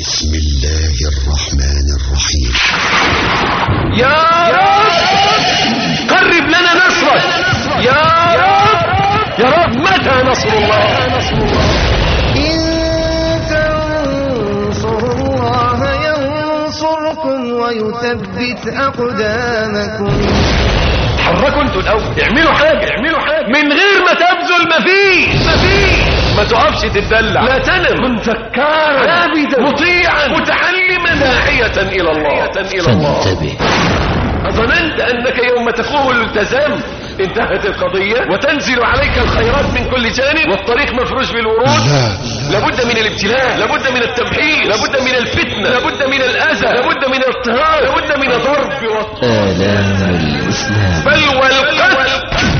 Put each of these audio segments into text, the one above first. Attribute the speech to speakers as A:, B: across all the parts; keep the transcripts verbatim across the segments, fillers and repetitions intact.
A: بسم الله الرحمن الرحيم.
B: يا رب قرب لنا نصرك يا رب. يا رب متى نصر الله؟
C: إن تنصروا الله ينصركم ويثبت أقدامكم.
B: حركوا انتوا الاول، اعملوا حاجه اعملوا حاجه من غير ما تبذل. مفيش مفيش ما تقفش تتدلع، لا تنم، كن فكارا عابدا مطيعا متعلما داعية الى الله الى الله.
D: فانتبه.
B: أظننت أنك يوم تقول التزام انتهت القضية وتنزل عليك الخيرات من كل جانب والطريق مفروش بالورود؟
A: لا.
B: لابد من الابتلاء، لابد من التمحيص، لابد من الفتنة، لابد من الأذى، لابد من الاضطهاد، لابد من ضرب
D: آلام الإسلام.
B: بل والقتل.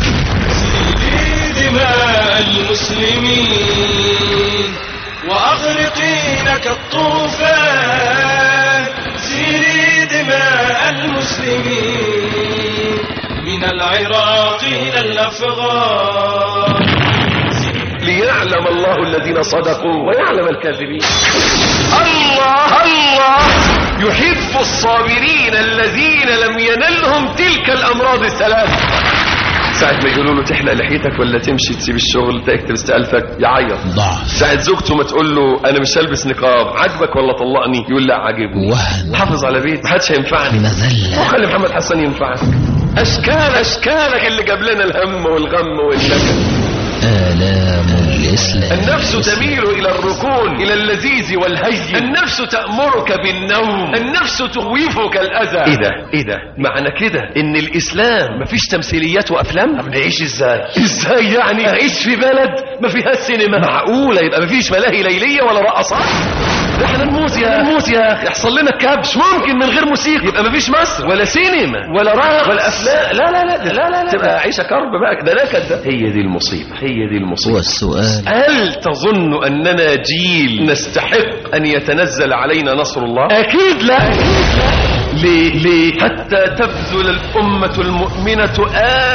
E: دماء المسلمين وأغرقين كالطوفان. سيري دماء المسلمين من العراق إلى الأفغان.
B: ليعلم الله الذين صدقوا ويعلم الكاذبين. الله الله يحب الصابرين الذين لم ينلهم تلك الأمراض الثلاث. ساعة ما يقولوا له تحلق لحيتك ولا تمشي تسيب الشغل تكتب استقالتك يعيط.
D: ضعف.
B: ساعة زوجته ما تقول له انا مش هلبس نقاب، عجبك ولا طلقني؟ يقول لا عاجبني.
D: وهن.
B: حافظ على بيت، محدش هينفعني.
D: مذلة.
B: وخلي محمد حسن ينفعك. اشكال اشكالك اللي جاب لنا الهم والغم والنكد.
D: آلام الإسلام.
B: النفس تميل إلى الركون، إلى اللذيذ والهين. النفس تأمرك بالنوم، النفس تغويفك الأذى. إيه ده إيه ده معنى كده إن الإسلام مفيش تمثيليات وأفلام؟ طب نعيش إزاي؟ إزاي يعني أعيش في بلد ما فيهاش سينما؟ معقولة يبقى مفيش ملاهي ليلية ولا رقصات؟ ده احنا نموت يا نموت يا اخي، يحصل لنا كبش. ممكن من غير موسيقى يبقى مفيش مصر ولا سينما ولا رقص ولا افلام. لا لا لا لا لا, لا. تبقى عيشه كرب بقى، ده نكد. ده هي دي المصيبه، هي دي المصيبه.
D: والسؤال،
B: هل تظن اننا جيل نستحق ان يتنزل علينا نصر الله؟ اكيد لا. ليه ليه حتى تبذل الامه المؤمنه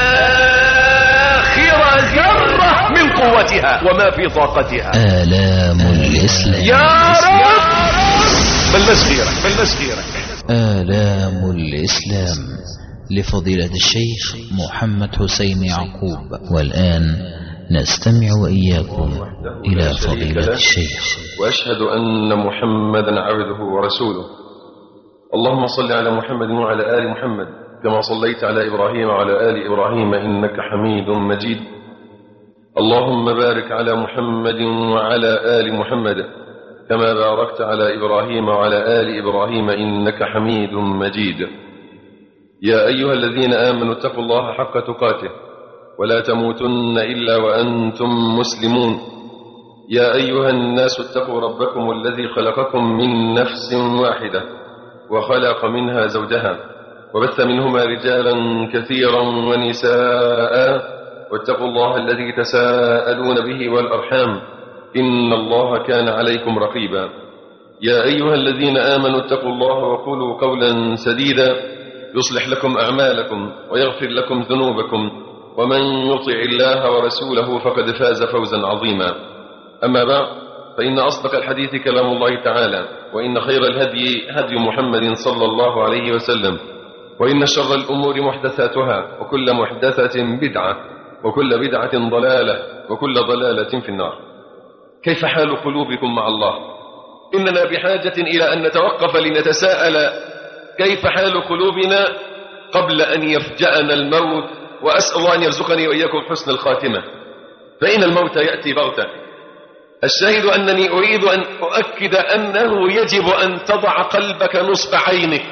B: آخر ذرة من قوتها وما في طاقتها.
D: آلام الإسلام.
B: يا رب بلش غيرك بلش غيرك.
D: آلام الإسلام لفضيلة الشيخ محمد حسين يعقوب. والآن نستمع وإياكم إلى فضيلة الشيخ.
F: وأشهد أن محمدا عبده ورسوله. اللهم صل على محمد وعلى آل محمد كما صليت على إبراهيم وعلى آل إبراهيم إنك حميد مجيد. اللهم بارك على محمد وعلى آل محمد كما باركت على إبراهيم وعلى آل إبراهيم إنك حميد مجيد. يا أيها الذين آمنوا اتقوا الله حق تقاته ولا تموتن إلا وأنتم مسلمون. يا أيها الناس اتقوا ربكم الذي خلقكم من نفس واحدة وخلق منها زوجها وبث منهما رجالا كثيرا ونساء واتقوا الله الذي تساءلون به والأرحام إن الله كان عليكم رقيبا. يا أيها الذين آمنوا اتقوا الله وقولوا قولا سديدا يصلح لكم أعمالكم ويغفر لكم ذنوبكم ومن يطع الله ورسوله فقد فاز فوزا عظيما. أما بعد فإن أصدق الحديث كلام الله تعالى وإن خير الهدي هدي محمد صلى الله عليه وسلم وإن شر الأمور محدثاتها وكل محدثة بدعة وكل بدعة ضلالة وكل ضلالة في النار. كيف حال قلوبكم مع الله؟ إننا بحاجة إلى أن نتوقف لنتساءل كيف حال قلوبنا قبل أن يفجأنا الموت، وأسأل الله أن يرزقني وإياكم حسن الخاتمة، فإن الموت يأتي بغتة. الشاهد أنني أريد أن أؤكد أنه يجب أن تضع قلبك نصب عينك،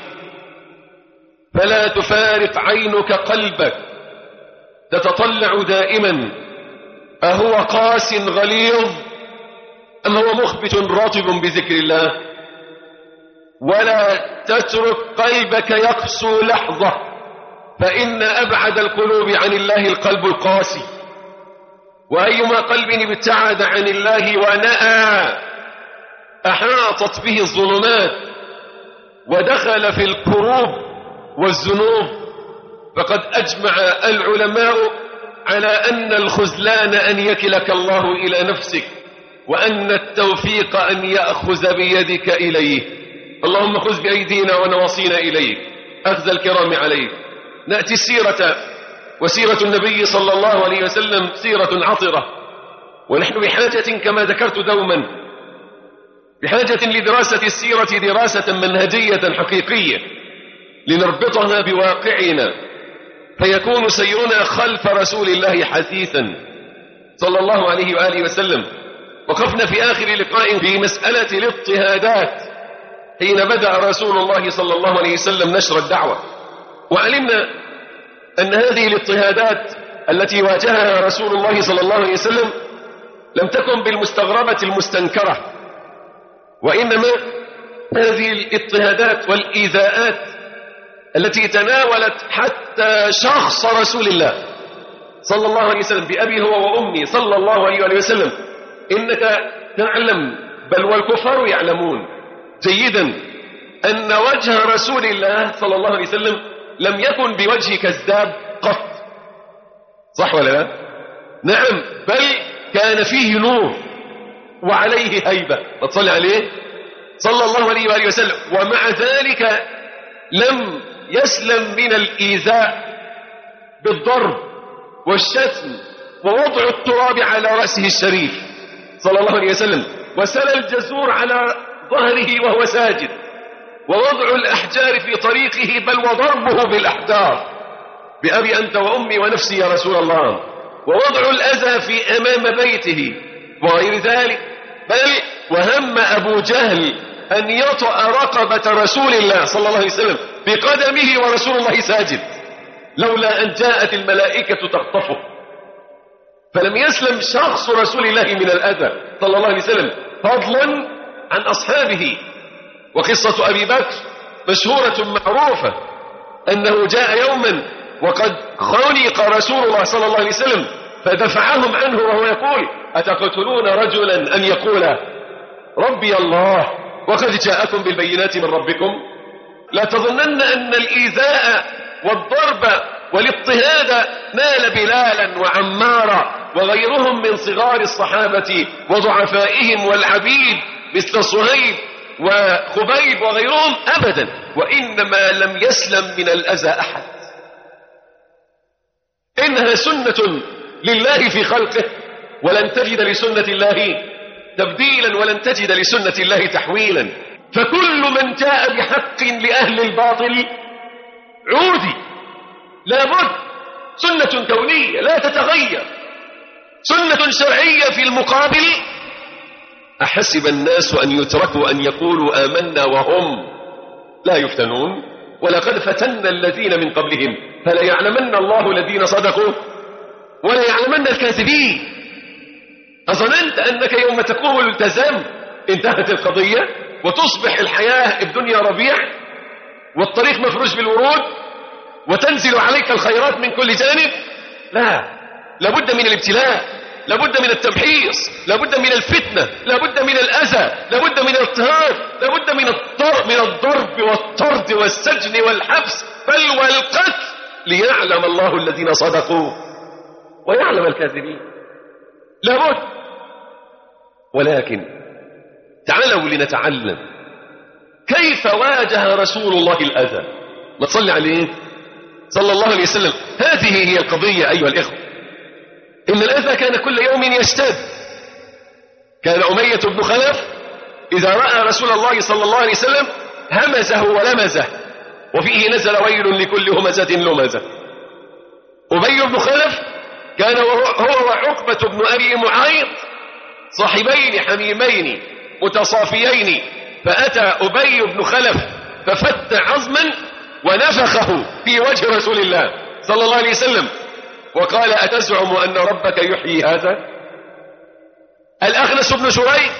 F: فلا تفارق عينك قلبك، تتطلع دائما أهو قاس غليظ أم هو مخبت راطب بذكر الله. ولا تترك قلبك يقسو لحظة، فإن أبعد القلوب عن الله القلب القاسي، وأيما قلب ابتعد عن الله ونأى أحاطت به الظلمات ودخل في الكروب والذنوب. فقد أجمع العلماء على أن الخذلان أن يكلك الله إلى نفسك
B: وأن التوفيق أن يأخذ بيدك إليه. اللهم خذ بأيدينا ونواصينا إليك أخذ الكرام عليك. نأتي السيرة، وسيرة النبي صلى الله عليه وسلم سيرة عطرة، ونحن بحاجة كما ذكرت دوما بحاجة لدراسة السيرة دراسة منهجية حقيقية لنربطها بواقعنا، فيكون سيرنا خلف رسول الله حثيثا صلى الله عليه وآله وسلم. وقفنا في آخر لقاء في مسألة الاضطهادات حين بدأ رسول الله صلى الله عليه وسلم نشر الدعوة، وعلمنا أن هذه الاضطهادات التي واجهها رسول الله صلى الله عليه وسلم لم تكن بالمستغربة المستنكرة، وإنما هذه الاضطهادات والإيذاءات التي تناولت حتى شخص رسول الله صلى الله عليه وسلم بأبي هو وأمي صلى الله عليه وسلم. إنك تعلم بل والكفار يعلمون جيدا أن وجه رسول الله صلى الله عليه وسلم لم يكن بوجه كذاب قط، صح ولا لا؟ نعم، بل كان فيه نور وعليه هيبة، فتصلي عليه صلى الله عليه وآله وسلم. ومع ذلك لم يسلم من الإيذاء بالضرب والشتم ووضع التراب على رأسه الشريف صلى الله عليه وسلم، وسل الجزور على ظهره وهو ساجد، ووضع الأحجار في طريقه، بل وضربه بالأحجار بأبي أنت وأمي ونفسي يا رسول الله، ووضع الأذى في أمام بيته وغير ذلك. بل وهم أبو جهل أن يطأ رقبة رسول الله صلى الله عليه وسلم بقدمه ورسول الله ساجد، لولا أن جاءت الملائكة تخطفه. فلم يسلم شخص رسول الله من الأذى صلى الله عليه وسلم، فضلا عن أصحابه. وقصة أبي بكر مشهورة معروفة، أنه جاء يوما وقد خلق رسول الله صلى الله عليه وسلم فدفعهم عنه وهو يقول: أتقتلون رجلا أن يقول ربي الله وقد جاءكم بالبينات من ربكم؟ لا تظنن أن الإيذاء والضرب والاضطهاد نال بلالا وعمارا وغيرهم من صغار الصحابة وضعفائهم والعبيد مثل صهيب وخبيب وغيرهم أبدا، وإنما لم يسلم من الأذى أحد. إنها سنة لله في خلقه، ولن تجد لسنة الله تبديلا، ولن تجد لسنة الله تحويلا. فكل من جاء بحق لأهل الباطل عودي، لابد، سنة كونية لا تتغير، سنة شرعية في المقابل. أحسب الناس أن يتركوا أن يقولوا آمنا وهم لا يفتنون، ولقد فتنا الذين من قبلهم فليعلمن الله الذين صدقوا وليعلمن الكاذبين. أظننت أنك يوم تقول التزام انتهت القضية وتصبح الحياة الدنيا ربيع والطريق مفروش بالورود وتنزل عليك الخيرات من كل جانب؟ لا، لابد من الابتلاء، لابد من التمحيص، لابد من الفتنة، لابد من الأذى، لابد من الاضطهاد، لابد من الضرب من الضرب والطرد والسجن والحبس بل والقتل، ليعلم الله الذين صدقوا ويعلم الكاذبين. لابد. ولكن تعالوا لنتعلم كيف واجه رسول الله الأذى. ما تصلي عليه صلى الله عليه وسلم. هذه هي القضية أيها الإخوة، إن الأذى كان كل يوم يشتد. كان أمية بن خلف إذا رأى رسول الله صلى الله عليه وسلم همزه ولمزه، وفيه نزل ويل لكل همزة لمزة. أبي بن خلف كان هو وعقبة بن أبي معيط صاحبين حميمين متصافيين، فأتى أبي بن خلف ففت عظما ونفخه في وجه رسول الله صلى الله عليه وسلم وقال: أتزعم أن ربك يحيي هذا؟ الأخنس بن شريح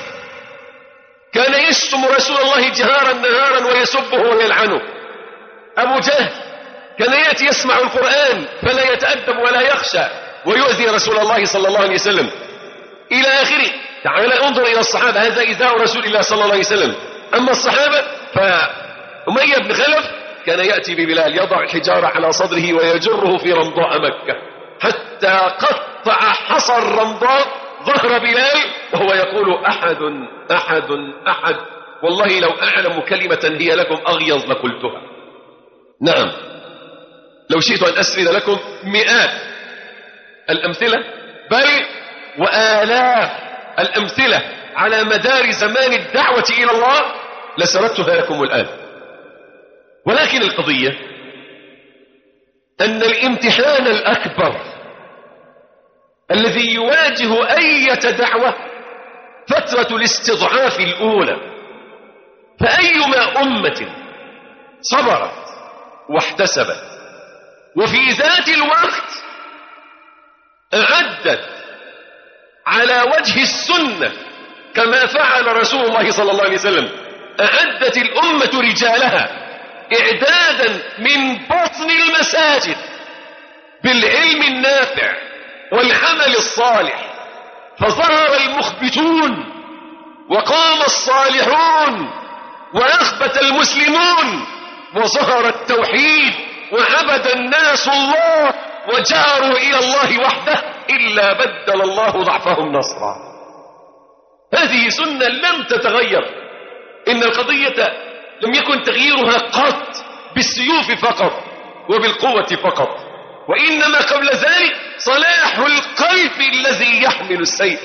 B: كان يشتم رسول الله جهارا نهارا ويسبه ويلعنه. أبو جهل كان يأتي يسمع القرآن فلا يتأدب ولا يخشى ويؤذي رسول الله صلى الله عليه وسلم إلى آخره. تعال انظر إلى الصحابة، هذا إيذاء رسول الله صلى الله عليه وسلم. أما الصحابة فأمية بن خلف كان يأتي ببلال يضع الحجارة على صدره ويجره في رمضاء مكة حتى قطع حصى الرمضاء ظهر بلال وهو يقول أحد أحد أحد، والله لو أعلم كلمة هي لكم أغيظ لقلتها. نعم، لو شئت أن أسرد لكم مئات الأمثلة بل وآلاف الأمثلة على مدار زمان الدعوة إلى الله لسردتها لكم الآن. ولكن القضية أن الامتحان الأكبر الذي يواجه أي دعوة فترة الاستضعاف الأولى، فأيما أمة صبرت واحتسبت وفي ذات الوقت أعدت على وجه السنة كما فعل رسول الله صلى الله عليه وسلم، أعدت الأمة رجالها إعدادا من بطن المساجد بالعلم النافع والعمل الصالح، فظهر المخبتون وقام الصالحون وأخبت المسلمون وظهر التوحيد وعبد الناس الله وجاروا إلى الله وحده إلا بدل الله ضعفهم نصرا. هذه سنة لم تتغير. إن القضية لم يكن تغييرها قط بالسيوف فقط وبالقوة فقط، وإنما قبل ذلك صلاح القلب الذي يحمل السيف.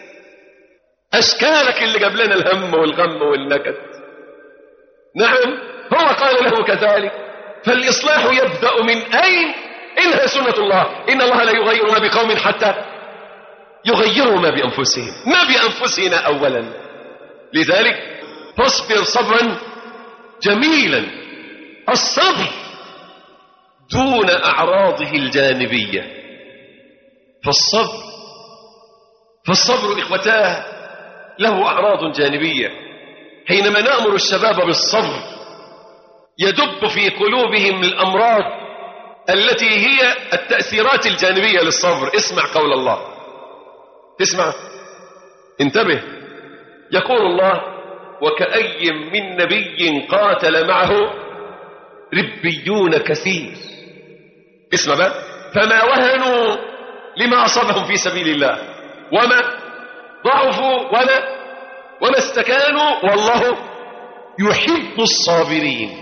B: أشكالك اللي جاب لنا الهم والغم والنكد، نعم هو قال له كذلك. فالإصلاح يبدأ من أين؟ إنها سنة الله، إن الله لا يغير ما بقوم حتى يغيروا ما بأنفسهم، ما بأنفسنا أولا. لذلك فاصبر صبرا جميلا، الصبر دون أعراضه الجانبية. فالصبر فالصبر إخوتاه له أعراض جانبية. حينما نأمر الشباب بالصبر يدب في قلوبهم الأمراض التي هي التأثيرات الجانبية للصبر. اسمع قول الله، اسمع، انتبه. يقول الله: وكأي من نبي قاتل معه ربيون كثير. اسمع بقى، فما وهنوا لما أصابهم في سبيل الله وما ضعفوا وما وما استكانوا والله يحب الصابرين.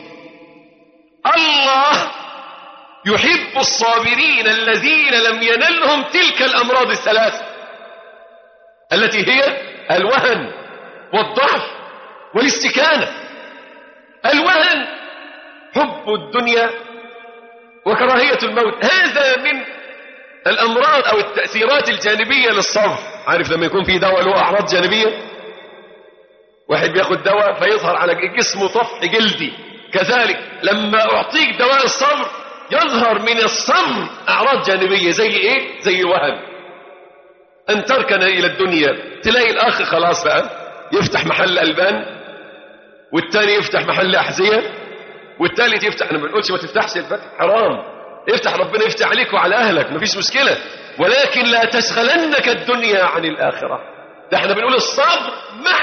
B: الله يحب الصابرين الذين لم ينلهم تلك الأمراض الثلاث التي هي الوهن والضعف والاستكانة. الوهن حب الدنيا وكراهية الموت، هذا من الأمراض أو التأثيرات الجانبية للصبر. عارف لما يكون في دواء له أعراض جانبية، واحد بياخد دواء فيظهر على جسمه طفح جلدي، كذلك لما أعطيك دواء الصبر يظهر من الصبر أعراض جانبية. زي إيه؟ زي الوهن، أن تركن إلى الدنيا. تلاقي الآخر خلاص بقى يفتح محل ألبان، والتاني يفتح محل أحذية، والتالت يفتح. أنا ما بنقولش ما تفتحش الفتح، حرام، افتح، ربنا يفتح عليك وعلى أهلك، مفيش مشكلة، ولكن لا تشغلنك الدنيا عن الآخرة. ده احنا بنقول الصبر مع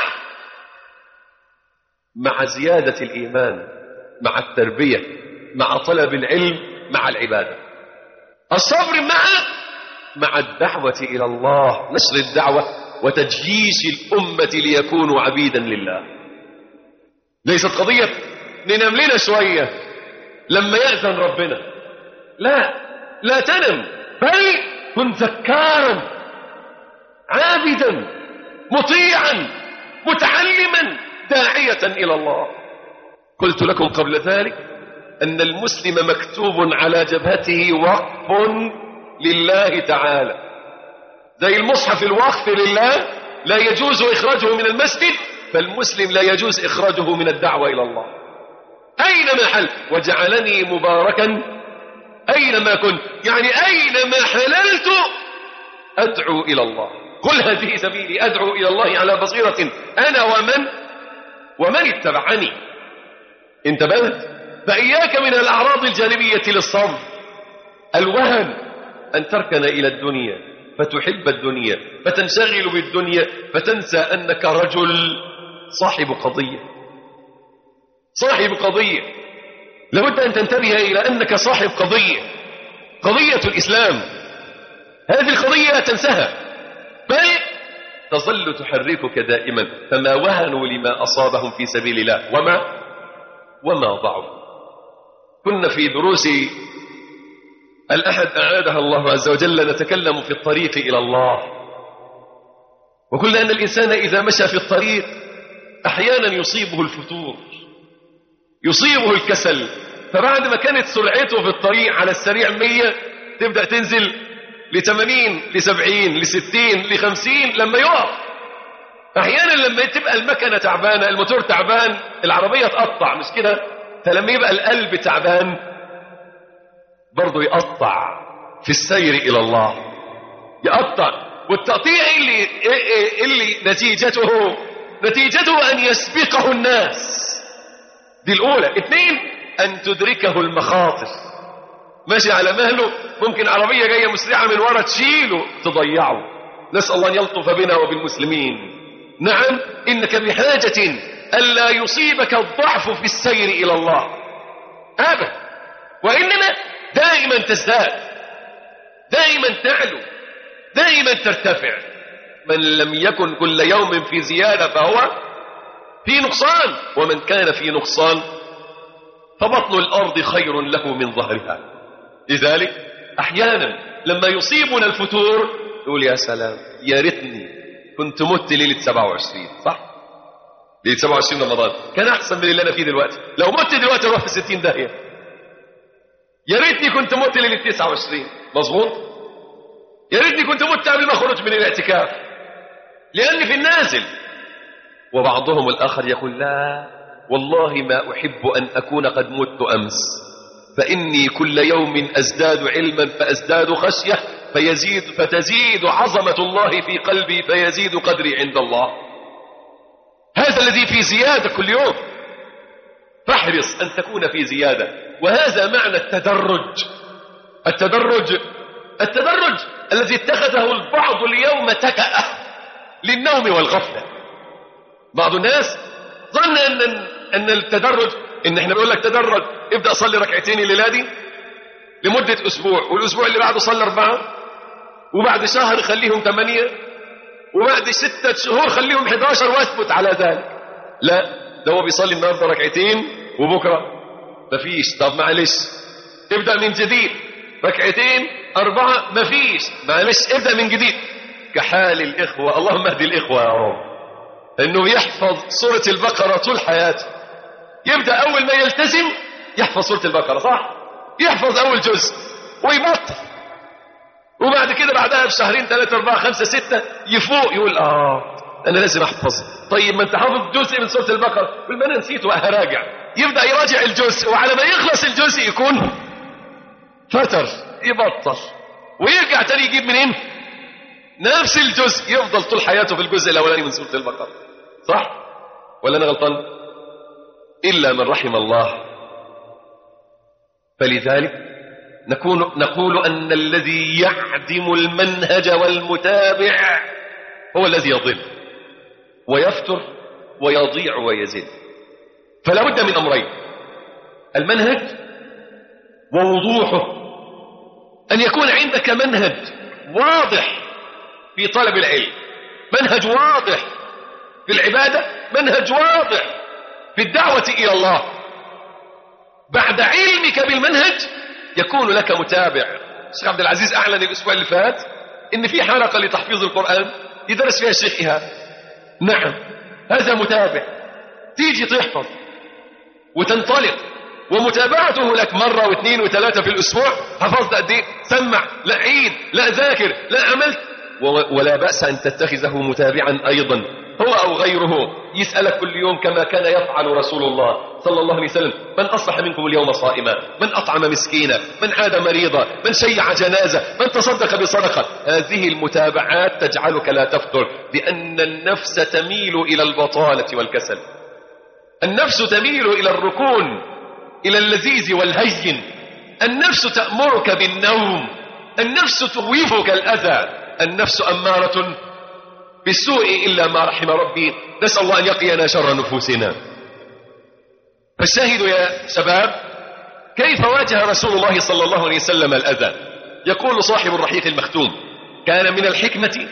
B: مع زيادة الإيمان، مع التربية، مع طلب العلم، مع العبادة. الصبر مع مع الدعوة إلى الله، نشر الدعوة وتجيش الأمة ليكونوا عبيدا لله. ليست قضية ننام لنا شوية لما يأذن ربنا، لا لا تنم، بل كن ذكارا عابدا مطيعا متعلما داعية إلى الله. قلت لكم قبل ذلك أن المسلم مكتوب على جبهته وقف لله تعالى، زي المصحف الوقف لله لا يجوز إخراجه من المسجد، فالمسلم لا يجوز إخراجه من الدعوة إلى الله أينما حل. وجعلني مباركا أينما كنت، يعني أينما حللت أدعو إلى الله. قل هذه سبيلي أدعو إلى الله على بصيرة أنا ومن ومن اتبعني. انتبهت؟ فإياك من الأعراض الجانبية للصبر. الوهن، أن تركن إلى الدنيا فتحب الدنيا فتنشغل بالدنيا فتنسى أنك رجل صاحب قضية، صاحب قضية. لابد أن تنتبه إلى أنك صاحب قضية، قضية الإسلام. هذه القضية لا تنساها، بل تظل تحركك دائما، فما وهنوا لما أصابهم في سبيل الله وما وما ضعفوا. كنا في دروس الأحد أعادها الله عز وجل نتكلم في الطريق إلى الله، وقلنا أن الإنسان إذا مشى في الطريق أحيانا يصيبه الفتور، يصيبه الكسل، فبعد ما كانت سرعته في الطريق على السريع مية تبدأ تنزل لثمانين لسبعين لستين لخمسين لما يقف. أحيانا لما تبقى المكنة تعبانة، الموتور تعبان، العربية تقطع، مش كده؟ فلما يبقى القلب تعبان برضه يقطع في السير إلى الله، يقطع. والتقطيع اللي, اللي نتيجته نتيجته أن يسبقه الناس، دي الأولى. اثنين، أن تدركه المخاطر، ماشي على مهله، ممكن عربية جاية مسرعة من ورا تشيله تضيعه. نسأل الله أن يلطف بنا وبالمسلمين. نعم، إنك بحاجة ألا يصيبك الضعف في السير إلى الله أبدا، وإنما دائما تزداد، دائما تعلو، دائما ترتفع. من لم يكن كل يوم في زيادة فهو في نقصان، ومن كان في نقصان فبطن الأرض خير له من ظهرها. لذلك أحيانا لما يصيبنا الفتور نقول يا سلام، يا ريتني كنت مت ليلة سبعة وعشرين، صح؟ ليلة سبعة وعشرين رمضان كان أحسن من اللي أنا فيه دلوقتي. لو مت دلوقتي أروح في ستين داهية. يا ريتني كنت مت ليلة تسعة وعشرين، مظبوط؟ يا ريتني كنت مت قبل ما أخرج من الاعتكاف، لأني في النازل. وبعضهم الآخر يقول لا والله ما أحب أن أكون قد مت أمس، فإني كل يوم أزداد علما فأزداد خشية فيزيد فتزيد عظمة الله في قلبي فيزيد قدري عند الله. هذا الذي في زيادة كل يوم، فاحرص أن تكون في زيادة. وهذا معنى التدرج. التدرج التدرج الذي اتخذه البعض اليوم تكأة للنوم والغفلة. بعض الناس ظن أن أن التدرج إن إحنا بنقول لك تدرج، ابدأ صلي ركعتين الليلة دي لمدة أسبوع، والأسبوع اللي بعده صلي أربعة، وبعد شهر خليهم ثمانية، وبعد ستة شهور خليهم أحد عشر، واثبت على ذلك. لا، ده هو بيصلي النهارده ركعتين وبكرة مفيش. طب معلش ابدأ من جديد، ركعتين أربعة مفيش، معلش ابدأ من جديد. كحال الإخوة، اللهم اهدي الإخوة يا رب، إنه يحفظ سورة البقرة طول حياته. يبدأ أول ما يلتزم يحفظ سورة البقرة، صح؟ يحفظ أول جزء ويبطل، وبعد كده بعدها بشهرين ثلاثة أربعة خمسة ستة يفوق يقول آه أنا لازم أحفظ. طيب ما أنت حافظ جزء من سورة البقرة، يقول ما أنا نسيته وهراجع. يبدأ يراجع الجزء، وعلى ما يخلص الجزء يكون فتر، يبطل ويرجع تاني يجيب منين؟ نفس الجزء، يفضل طول حياته في الجزء الأولاني من سورة البقرة، صح؟ ولا أنا غلطان؟ إلا من رحم الله. فلذلك نكون نقول أن الذي يعدم المنهج والمتابع هو الذي يضل ويفتر ويضيع ويزل. فلا بد من أمرين: المنهج ووضوحه، أن يكون عندك منهج واضح في طلب العلم، منهج واضح في العبادة، منهج واضح في الدعوة إلى الله. بعد علمك بالمنهج يكون لك متابع. الشيخ عبد العزيز أعلن الأسبوع اللي فات إن في حلقة لتحفيظ القرآن يدرس فيها الشيخ إيهاب. نعم، هذا متابع، تيجي تحفظ وتنطلق، ومتابعته لك مرة واثنين وثلاثة في الأسبوع. حفظت قد إيه؟ سمع، لا عيد، لا ذاكر، لا عملت، ولا بأس أن تتخذه متابعا أيضا هو أو غيره. يسألك كل يوم كما كان يفعل رسول الله صلى الله عليه وسلم: من أصبح منكم اليوم صائما، من أطعم مسكينا، من عاد مريضا، من شيع جنازة، من تصدق بصدقة. هذه المتابعات تجعلك لا تفتر، لأن النفس تميل إلى البطالة والكسل، النفس تميل إلى الركون، إلى اللذيذ والهين، النفس تأمرك بالنوم، النفس تغويفك الأذى، النفس أمارة بالسوء إلا ما رحم ربي. نسأل الله أن يقينا شر نفوسنا. فالشاهد يا شباب، كيف واجه رسول الله صلى الله عليه وسلم الأذى؟ يقول صاحب الرحيق المختوم: كان من الحكمة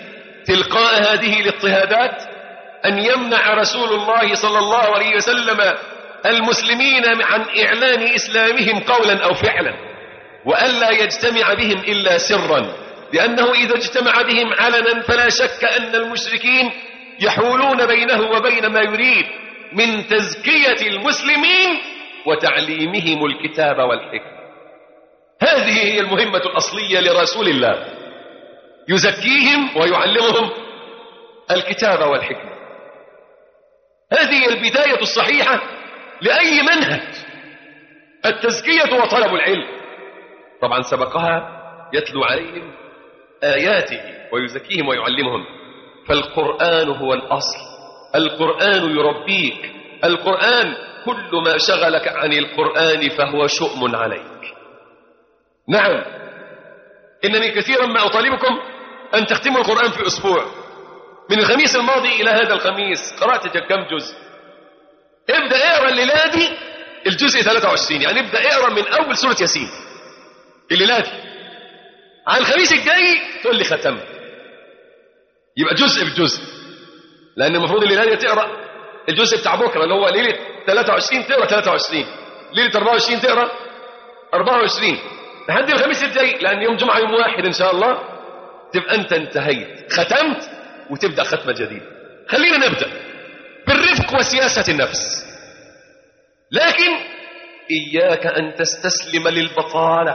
B: تلقاء هذه الاضطهادات أن يمنع رسول الله صلى الله عليه وسلم المسلمين عن إعلان إسلامهم قولا أو فعلا، وألا يجتمع بهم إلا سرا، لأنه إذا اجتمع بهم علنا فلا شك أن المشركين يحولون بينه وبين ما يريد من تزكية المسلمين وتعليمهم الكتاب والحكمة. هذه هي المهمة الأصلية لرسول الله، يزكيهم ويعلمهم الكتاب والحكمة. هذه البداية الصحيحة لأي منهج، التزكية وطلب العلم. طبعا سبقها يتلو عليهم آياته ويزكيهم ويعلمهم، فالقرآن هو الأصل، القرآن يربيك، القرآن كل ما شغلك عن القرآن فهو شؤم عليك. نعم، إنني كثيرا ما أطالبكم أن تختموا القرآن في أسبوع. من الخميس الماضي إلى هذا الخميس قرأت كم جزء؟ ابدأ اقرأ الليلة دي الجزء ثلاثة وعشرين، يعني ابدأ اقرأ من أول سورة ياسين الليلة دي، على الخميس الجاي تقول لي ختم، يبقى جزء بجزء، لأن المفروض الليلة دي تقرأ الجزء بتاع بكرة اللي هو ليلة ثلاثة وعشرين تقرأ ثلاثة وعشرين، ليلة أربعة وعشرين تقرأ أربعة وعشرين لحد الخميس الجاي، لأن يوم جمعة يوم واحد إن شاء الله تبقى أنت انتهيت، ختمت وتبدأ ختمة جديدة. خلينا نبدأ بالرفق وسياسة النفس، لكن إياك أن تستسلم للبطالة.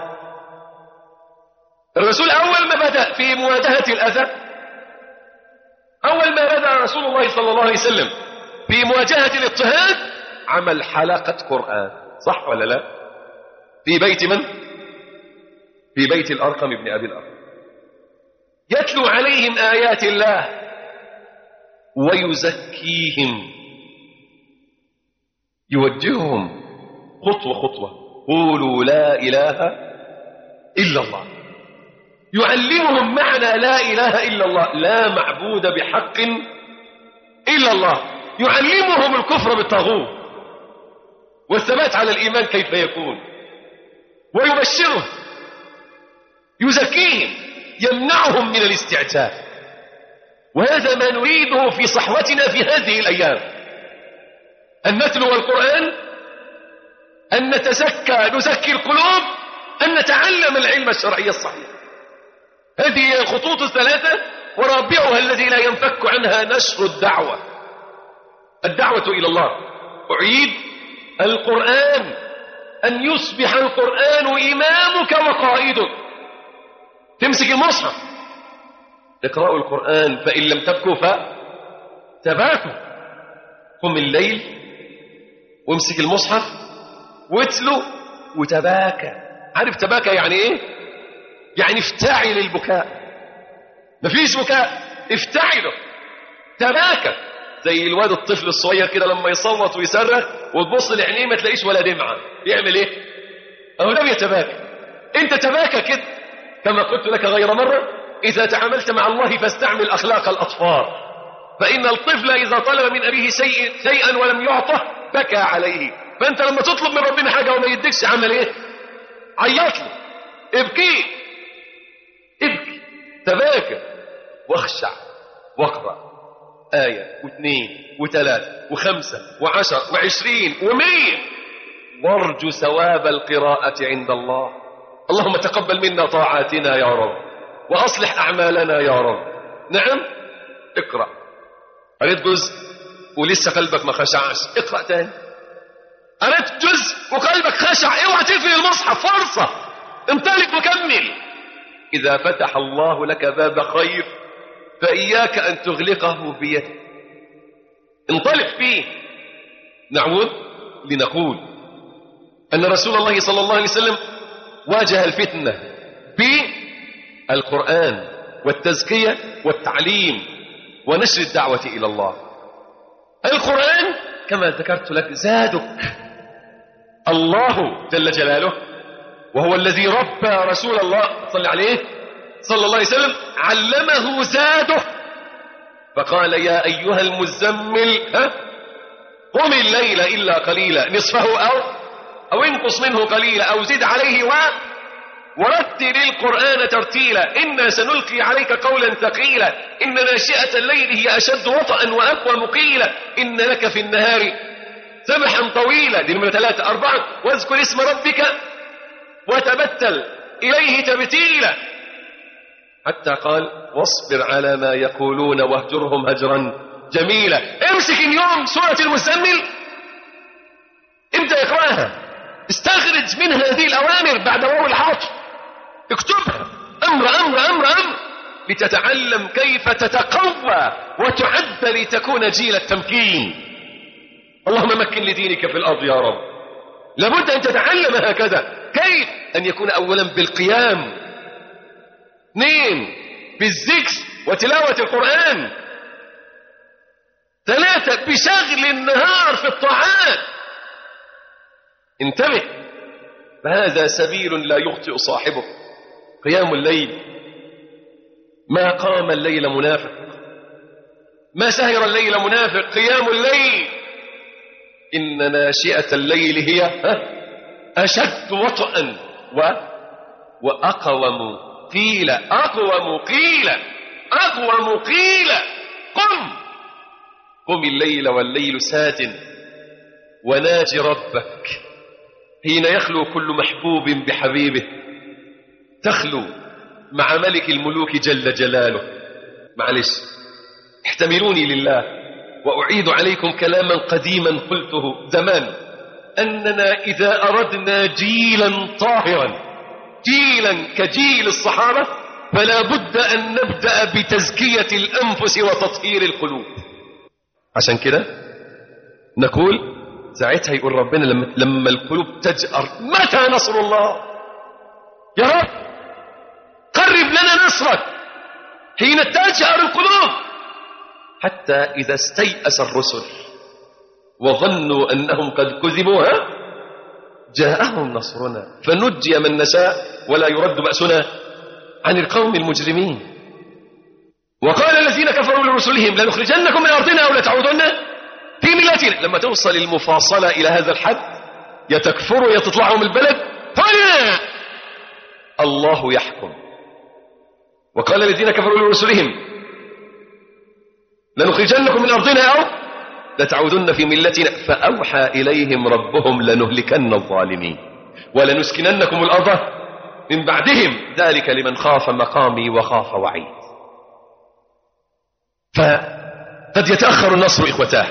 B: الرسول أول ما بدأ في مواجهة الأذى، أول ما بدأ رسول الله صلى الله عليه وسلم في مواجهة الاضطهاد عمل حلقة قرآن، صح ولا لا؟ في بيت من؟ في بيت الأرقم ابن أبي الأرقم، يتلو عليهم آيات الله ويزكيهم، يوجههم خطوة خطوة، قولوا لا إله إلا الله، يعلمهم معنى لا إله إلا الله، لا معبود بحق إلا الله، يعلمهم الكفر بالطاغوت والثبات على الإيمان كيف يكون، ويبشرهم، يزكيهم، يمنعهم من الاستعتاب. وهذا ما نريده في صحوتنا في هذه الأيام، أن نتلو القرآن، أن نتزكى نزكي القلوب، أن نتعلم العلم الشرعي الصحيح. هذه هي الخطوط الثلاثة، ورابعها الذي لا ينفك عنها نشر الدعوة، الدعوة إلى الله. أعيد، القرآن، أن يصبح القرآن إمامك وقائدك. تمسك المصحف اقرأوا القرآن، فإن لم تبكوا فتباكوا. قم الليل وامسك المصحف واتلو وتباكى. عارف تباكى يعني ايه؟ يعني افتعل البكاء، مفيش بكاء، افتعله، تباكى. زي الواد الطفل الصغير كده لما يصوت ويصرخ وتبص لعينيه ما تلاقيش ولا دمعة، يعمل ايه؟ اهو ده يتباكى. انت تباكى كده، كما قلت لك غير مرة، إذا تعاملت مع الله فاستعمل أخلاق الأطفال، فإن الطفل إذا طلب من أبيه شيء شيئا ولم يعطه بكى عليه. فأنت لما تطلب من ربنا حاجة وما يدكش عمل إيه؟ عيط له، ابكي ابكي، تباكى واخشع واقرأ آية واثنين وثلاث وخمسة وعشر وعشرين ومية، وارجو ثواب القراءة عند الله. اللهم تقبل منا طاعاتنا يا رب، وأصلح أعمالنا يا رب. نعم، اقرأ. قريت جزء ولسه قلبك ما خشعش، اقرأ تاني. قريت جزء وقلبك خشع، اوعى تقفل المصحف، فرصة، انطلق وكمل. إذا فتح الله لك باب خير فإياك أن تغلقه بيدك، انطلق فيه. نعود لنقول أن رسول الله صلى الله عليه وسلم واجه الفتنة بالقرآن والتزكية والتعليم ونشر الدعوة إلى الله. القرآن كما ذكرت لك زادك، الله جل جلاله وهو الذي ربى رسول الله صلى عليه صلى الله عليه وسلم علمه زاده، فقال يا أيها المزمل ها قم الليل إلا قليلا نصفه أو أو انقص منه قليلا أو زد عليه و ورتل القرآن ترتيلا إنا سنلقي عليك قولا ثقيلا إن ناشئة الليل هي أشد وطئا وأقوى مقيلا إن لك في النهار سبحا طويلا. دي نمرة ثلاثة. أربعة واذكر اسم ربك وتبتل إليه تبتيلا، حتى قال واصبر على ما يقولون واهجرهم هجرا جميلا. امسك اليوم سورة المزمل، ابدأ اقرأها، استخرج منها هذه الأوامر بعد واو العطف، اكتبها أمر أمر أمر أمر لتتعلم كيف تتقوى وتعد لتكون جيل التمكين. اللهم مكن لدينك في الأرض يا رب. لابد أن تتعلم هكذا. كيف؟ أن يكون أولا بالقيام، اثنين بالذكر وتلاوة القرآن، ثلاثة بشغل النهار في الطاعات. انتبه، فهذا سبيل لا يخطئ صاحبه. قيام الليل، ما قام الليل منافق، ما سهر الليل منافق. قيام الليل، إن ناشئة الليل هي أشد وطئا و... وأقوم قيلا. أقوم قيلا، أقوم قيلا. قم قم الليل والليل ساجٍ وناجي ربك حين يخلو كل محبوب بحبيبه. تخلو مع ملك الملوك جل جلاله. معلش احتملوني لله وأعيد عليكم كلاما قديما قلته زمان، أننا إذا أردنا جيلا طاهرا، جيلا كجيل الصحابة، فلا بد أن نبدأ بتزكية الأنفس وتطهير القلوب. عشان كده نقول ساعتها يقول ربنا لما, لما القلوب تجأر متى نصر الله؟ يا رب قرب لنا نصرك. حين تجأر القلوب، حتى إذا استيأس الرسل وظنوا أنهم قد كذبوا جاءهم نصرنا فنجي من نشاء ولا يرد بأسنا عن القوم المجرمين. وقال الذين كفروا لرسلهم لنخرجنكم من أرضنا أو لتعودن في ملتنا. لما توصل المفاصلة إلى هذا الحد، يتكفروا يتطلعوا من البلد، فلا الله يحكم. وقال الذين كفروا لرسلهم لنخرجنكم من أرضنا أو لتعودن في ملتنا فأوحى إليهم ربهم لنهلكن الظالمين ولنسكننكم الأرض من بعدهم ذلك لمن خاف مقامي وخاف وعيد. فقد يتأخر النصر إخوتاه،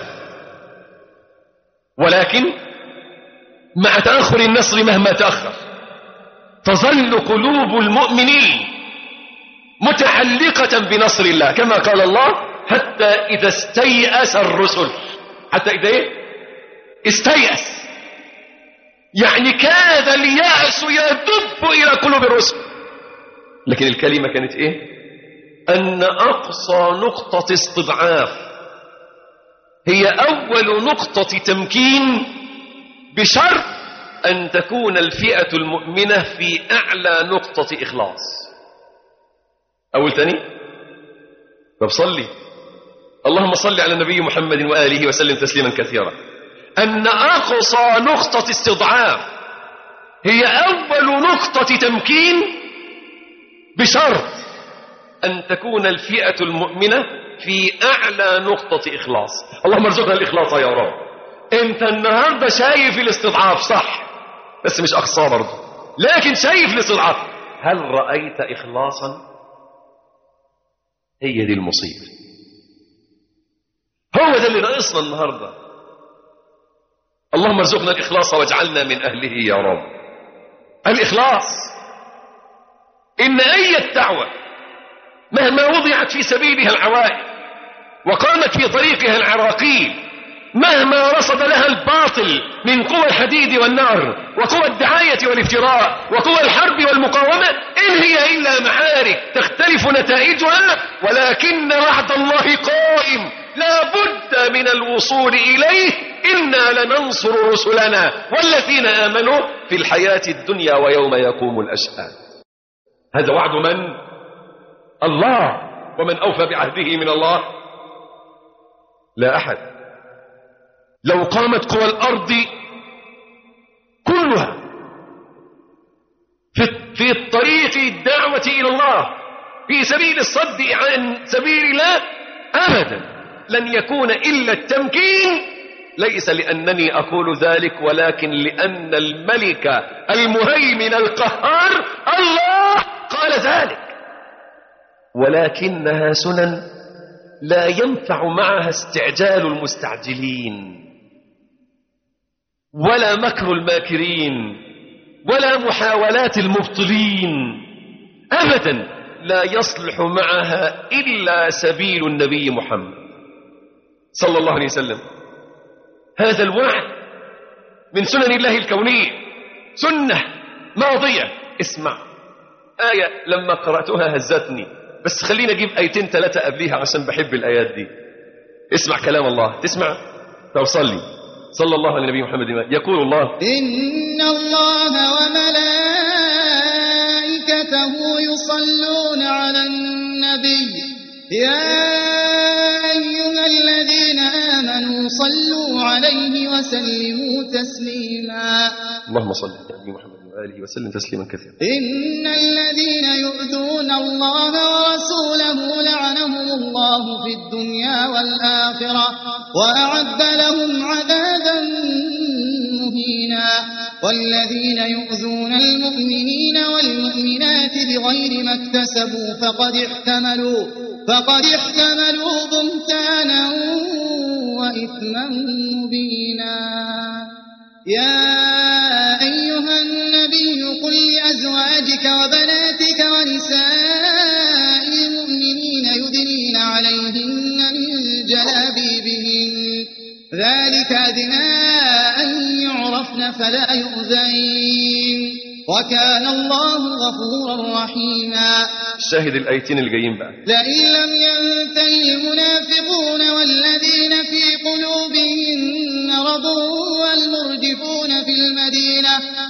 B: ولكن مع تأخر النصر مهما تأخر تظل قلوب المؤمنين متعلقة بنصر الله، كما قال الله حتى إذا استيأس الرسل. حتى إذا إيه؟ استيأس، يعني كاد اليأس يدب إلى قلوب الرسل. لكن الكلمة كانت إيه؟ أن أقصى نقطة استضعاف هي أول نقطة تمكين، بشرط أن تكون الفئة المؤمنة في أعلى نقطة إخلاص. أول تاني فبصلي اللهم صل على النبي محمد وآله وسلم تسليما كثيرا. أن أقصى نقطة استضعاف هي أول نقطة تمكين، بشرط أن تكون الفئة المؤمنة في أعلى نقطة إخلاص. اللهم ارزقنا الإخلاص يا رب. أنت النهاردة شايف الاستضعاف صح، بس مش أقصى برضه، لكن شايف الاستضعاف. هل رأيت إخلاصا؟ هي دي المصيبة، هو ده اللي ناقصنا النهاردة. اللهم ارزقنا الإخلاص واجعلنا من أهله يا رب. الإخلاص، إن أي دعوة مهما وضعت في سبيلها العوائق وقامت في طريقها العراقيل، مهما رصد لها الباطل من قوى الحديد والنار وقوى الدعاية والافتراء وقوى الحرب والمقاومة، إن هي إلا معارك تختلف نتائجها، ولكن وعد الله قائم لا بد من الوصول إليه. إنا لننصر رسلنا والذين آمنوا في الحياة الدنيا ويوم يقوم الأشهاد. هذا وعد من؟ الله. ومن أوفى بعهده من الله؟ لا أحد. لو قامت قوى الأرض كلها في, في الطريق الدعوة إلى الله، في سبيل الصد عن سبيل الله، أبدا لن يكون إلا التمكين. ليس لأنني أقول ذلك، ولكن لأن الملك المهيمن القهار الله قال ذلك. ولكنها سنن لا ينفع معها استعجال المستعجلين، ولا مكر الماكرين، ولا محاولات المبطلين، أبدا لا يصلح معها إلا سبيل النبي محمد صلى الله عليه وسلم. هذا الوعد من سنن الله الكونية، سنة ماضية. اسمع آية لما قرأتها هزتني، بس خلينا أجيب آيتين ثلاثة قبليها عشان بحب الآيات دي. اسمع كلام الله، تسمع توصلي. صلى الله على النبي محمد. يقول الله:
G: إن الله وملائكته يصلون على النبي يا أيها الذين آمنوا صلوا عليه وسلموا تسليما.
F: اللهم صل على النبي محمد وآله وسلم تسليما كثيرا.
G: إن الذين يؤذون الله ورسوله لعنهم الله في الدنيا والآخرة وأعد لهم عذابا مهينا. والذين يؤذون المؤمنين والمؤمنات بغير ما اكتسبوا فقد احتملوا فقد احتملوا بهتانا وإثما مبينا. يا أيها النبي قل لأزواجك وبناتك ونساء المؤمنين يدنين عليهن من جلابيبهن ذلك أدنى أن يعرفن فلا يؤذين وكان الله غفورا رحيما.
F: شاهد الآيتين الجايين بقى:
G: لئن لم ينتهي المنافقون والذين في قلوبهم مرض والمرجفون في المدينة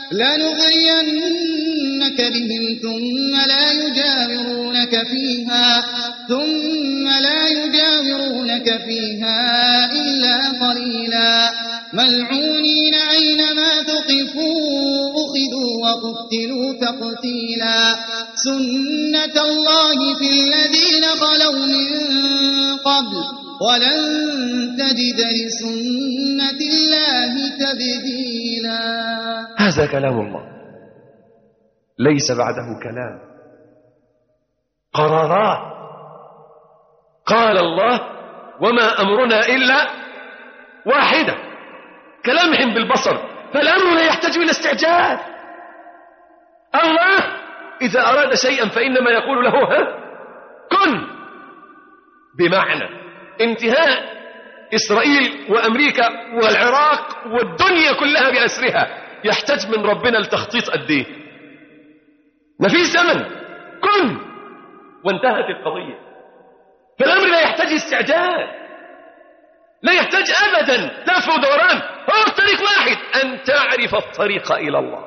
G: لنغرينك بهم ثم لا يجاورونك فيها ثم لا يجاورونك فيها إلا قليلا ملعونين أينما ثقفوا أخذوا وقتلوا تقتيلا. سنة الله في الذين خلوا من قبل ولن تجد لسنة الله تبديلا.
B: هذا كلام الله، ليس بعده كلام، قرارات. قال الله: وما أمرنا إلا واحدة، كلامهم بالبصر، فالأمر لا يحتاج إلى استعجال. الله إذا أراد شيئا فإنما يقول له ها كن، بمعنى انتهاء إسرائيل وأمريكا والعراق والدنيا كلها بأسرها يحتاج من ربنا التخطيط قد ايه؟ ما في زمن، كن وانتهت القضية. فالأمر لا يحتاج استعجال، لا يحتاج أبدا لف ودوران، هو الطريق واحد، أن تعرف الطريق إلى الله،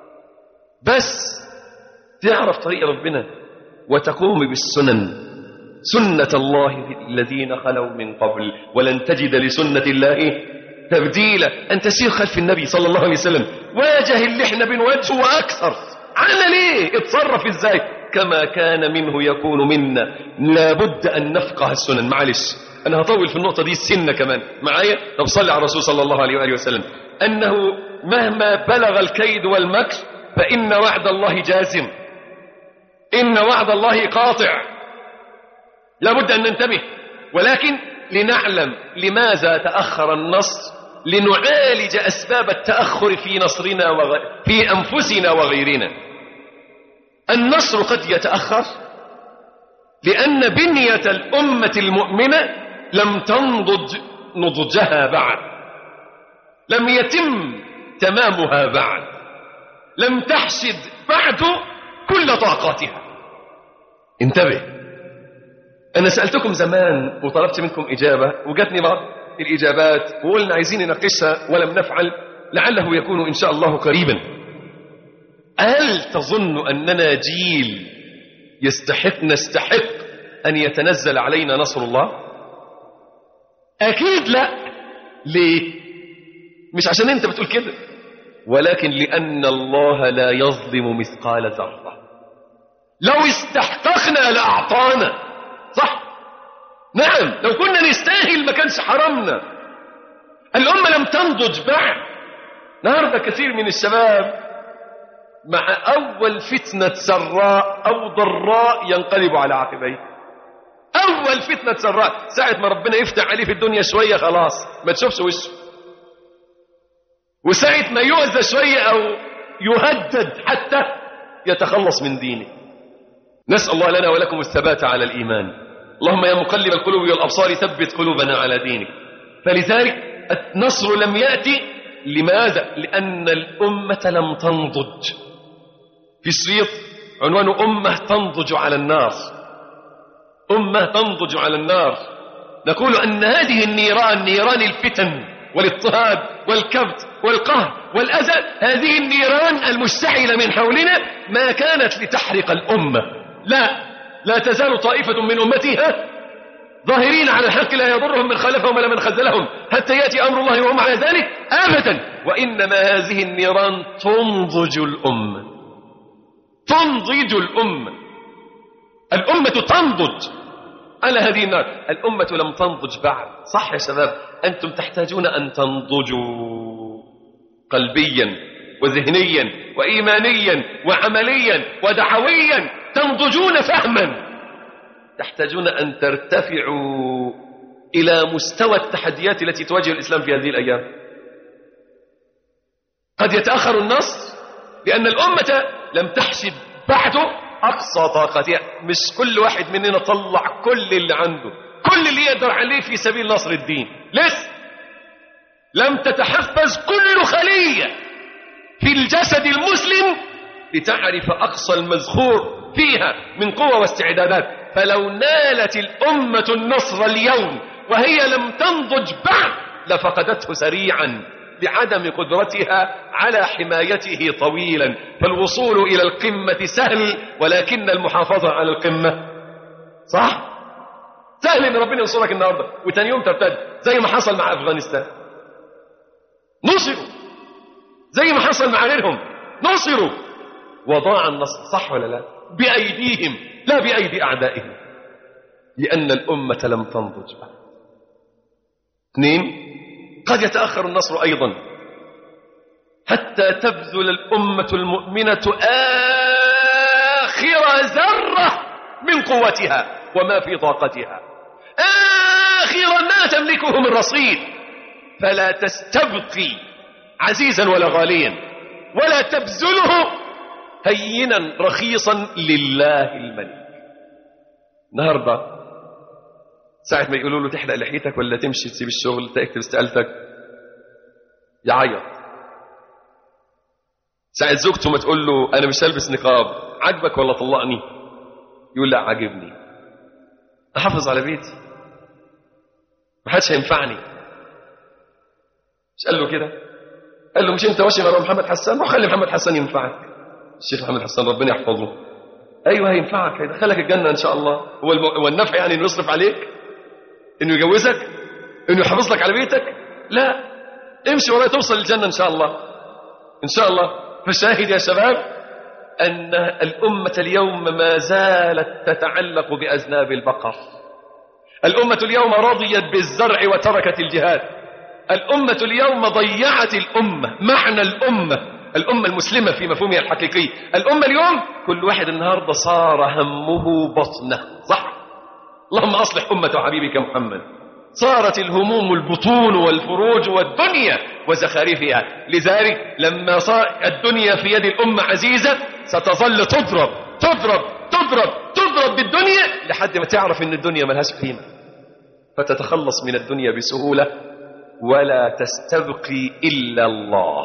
B: بس تعرف طريق ربنا وتقوم بالسنن، سنة الله الذين خلوا من قبل ولن تجد لسنة الله تبديلا. أن تسير خلف النبي صلى الله عليه وسلم، واجه اللي احنا بنواجهه وأكثر. عمل ايه؟ اتصرف ازاي؟ كما كان منه يكون منا. لابد أن نفقه السنن. معلش أنا هطول في النقطة دي سنة كمان معايا. طب صلي على الرسول صلى الله عليه وآله وسلم. أنه مهما بلغ الكيد والمكر فإن وعد الله جازم، إن وعد الله قاطع، لابد أن ننتبه. ولكن لنعلم لماذا تأخر النصر، لنعالج أسباب التأخر في نصرنا وغ... في أنفسنا وغيرنا. النصر قد يتأخر لأن بنية الأمة المؤمنة لم تنضج نضجها بعد، لم يتم تمامها بعد، لم تحشد بعد كل طاقاتها. انتبه، أنا سألتكم زمان وطلبت منكم إجابة وجاتني بعض الإجابات وقلنا عايزين نناقشها ولم نفعل، لعله يكون إن شاء الله قريبا. هل تظن أننا جيل يستحق نستحق أن يتنزل علينا نصر الله؟ أكيد لا. ليه؟ مش عشان أنت بتقول كده، ولكن لأن الله لا يظلم مثقال ذرة. لو استحققنا لأعطانا، صح؟ نعم، لو كنا نستاهل ما كانش حرمنا. الأمة لم تنضج بعد. النهارده كثير من الشباب مع أول فتنة سراء أو ضراء ينقلب على عقبيه. أول فتنة سراء، ساعة ما ربنا يفتح عليه في الدنيا شوية خلاص ما تشوفش وشه، وساعة ما يؤذى شوية أو يهدد حتى يتخلص من دينه. نسأل الله لنا ولكم الثبات على الإيمان. اللهم يا مقلب القلوب والأبصار ثبت قلوبنا على دينك. فلذلك النصر لم يأتي. لماذا؟ لأن الأمة لم تنضج. في الشريط عنوان أمة تنضج على النار، أمة تنضج على النار. نقول أن هذه النيران، نيران الفتن والاضطهاد والكبت والقهر والأذى، هذه النيران المشتعلة من حولنا ما كانت لتحرق الأمة. لا، لا تزال طائفة من أمتها ظاهرين على الحق لا يضرهم من خالفهم ولا من خذلهم حتى يأتي أمر الله وهم على ذلك أبدا. وإنما هذه النيران تنضج الأمة، تنضج الأمة. الأمة تنضج على هذه النار. الأمة لم تنضج بعد. صح يا شباب، أنتم تحتاجون أن تنضجوا قلبيا وذهنيا وإيمانيا وعمليا ودعويا. تنضجون فهما. تحتاجون أن ترتفعوا إلى مستوى التحديات التي تواجه الإسلام في هذه الأيام. قد يتأخر النصر لأن الأمة لم تحشد بعده أقصى طاقتها. مش كل واحد مننا طلع كل اللي عنده، كل اللي يقدر عليه في سبيل نصر الدين. لسه لم تتحفز كل خلية في الجسد المسلم لتعرف أقصى المذخور فيها من قوة واستعدادات. فلو نالت الأمة النصر اليوم وهي لم تنضج بعد لفقدته سريعا لعدم قدرتها على حمايته طويلا. فالوصول إلى القمة سهل، ولكن المحافظة على القمة صح؟ سهل ان ربنا ينصرك النهارده وتاني يوم ترتد، زي ما حصل مع أفغانستان نصروا، زي ما حصل مع غيرهم نصروا، وضاع النصر. صح ولا لا؟ بأيديهم لا بأيدي أعدائهم، لأن الأمة لم تنضج بعد. اثنين، قد يتأخر النصر أيضا حتى تبذل الأمة المؤمنة آخر ذرة من قوتها وما في طاقتها، آخر ما تملكه من رصيد، فلا تستبقي عزيزا ولا غاليا، ولا تبذله هينا رخيصا لله الملك. النهارده ساعة ما يقولوا له تحلق لحيتك ولا تمشي تسيب الشغل تكتب استقالتك يعيط. ساعة زوجته ما تقول له أنا مش هلبس نقاب، عجبك ولا طلقني؟ يقول لا عجبني، أحافظ على بيتي، ما حدش هينفعني. مش قال له كده؟ قال له مش أنت واشي مع محمد حسان؟ روح خلي محمد حسان ينفعك. الشيخ محمد حسان ربنا يحفظه، أيوه هينفعك، هيدخلك الجنة إن شاء الله. هو هو النفع يعني إنه يصرف عليك، إنه يجوزك، إنه يحافظ لك على بيتك؟ لا، امشي ولا توصل الجنة إن شاء الله، إن شاء الله. فالشاهد يا شباب أن الأمة اليوم ما زالت تتعلق بأذناب البقر. الأمة اليوم رضيت بالزرع وتركت الجهاد. الأمة اليوم ضيعت الأمة، معنى الأمة، الأمة المسلمة في مفهومها الحقيقي. الأمة اليوم كل واحد النهاردة صار همه بطنه، صح؟ اللهم أصلح أمة حبيبك محمد. صارت الهموم البطون والفروج والدنيا وزخارفها. لذلك لما صار الدنيا في يد الأمة عزيزة ستظل تضرب تضرب تضرب تضرب بالدنيا لحد ما تعرف ان الدنيا ملهاش قيمة، فتتخلص من الدنيا بسهولة ولا تستبقي إلا الله.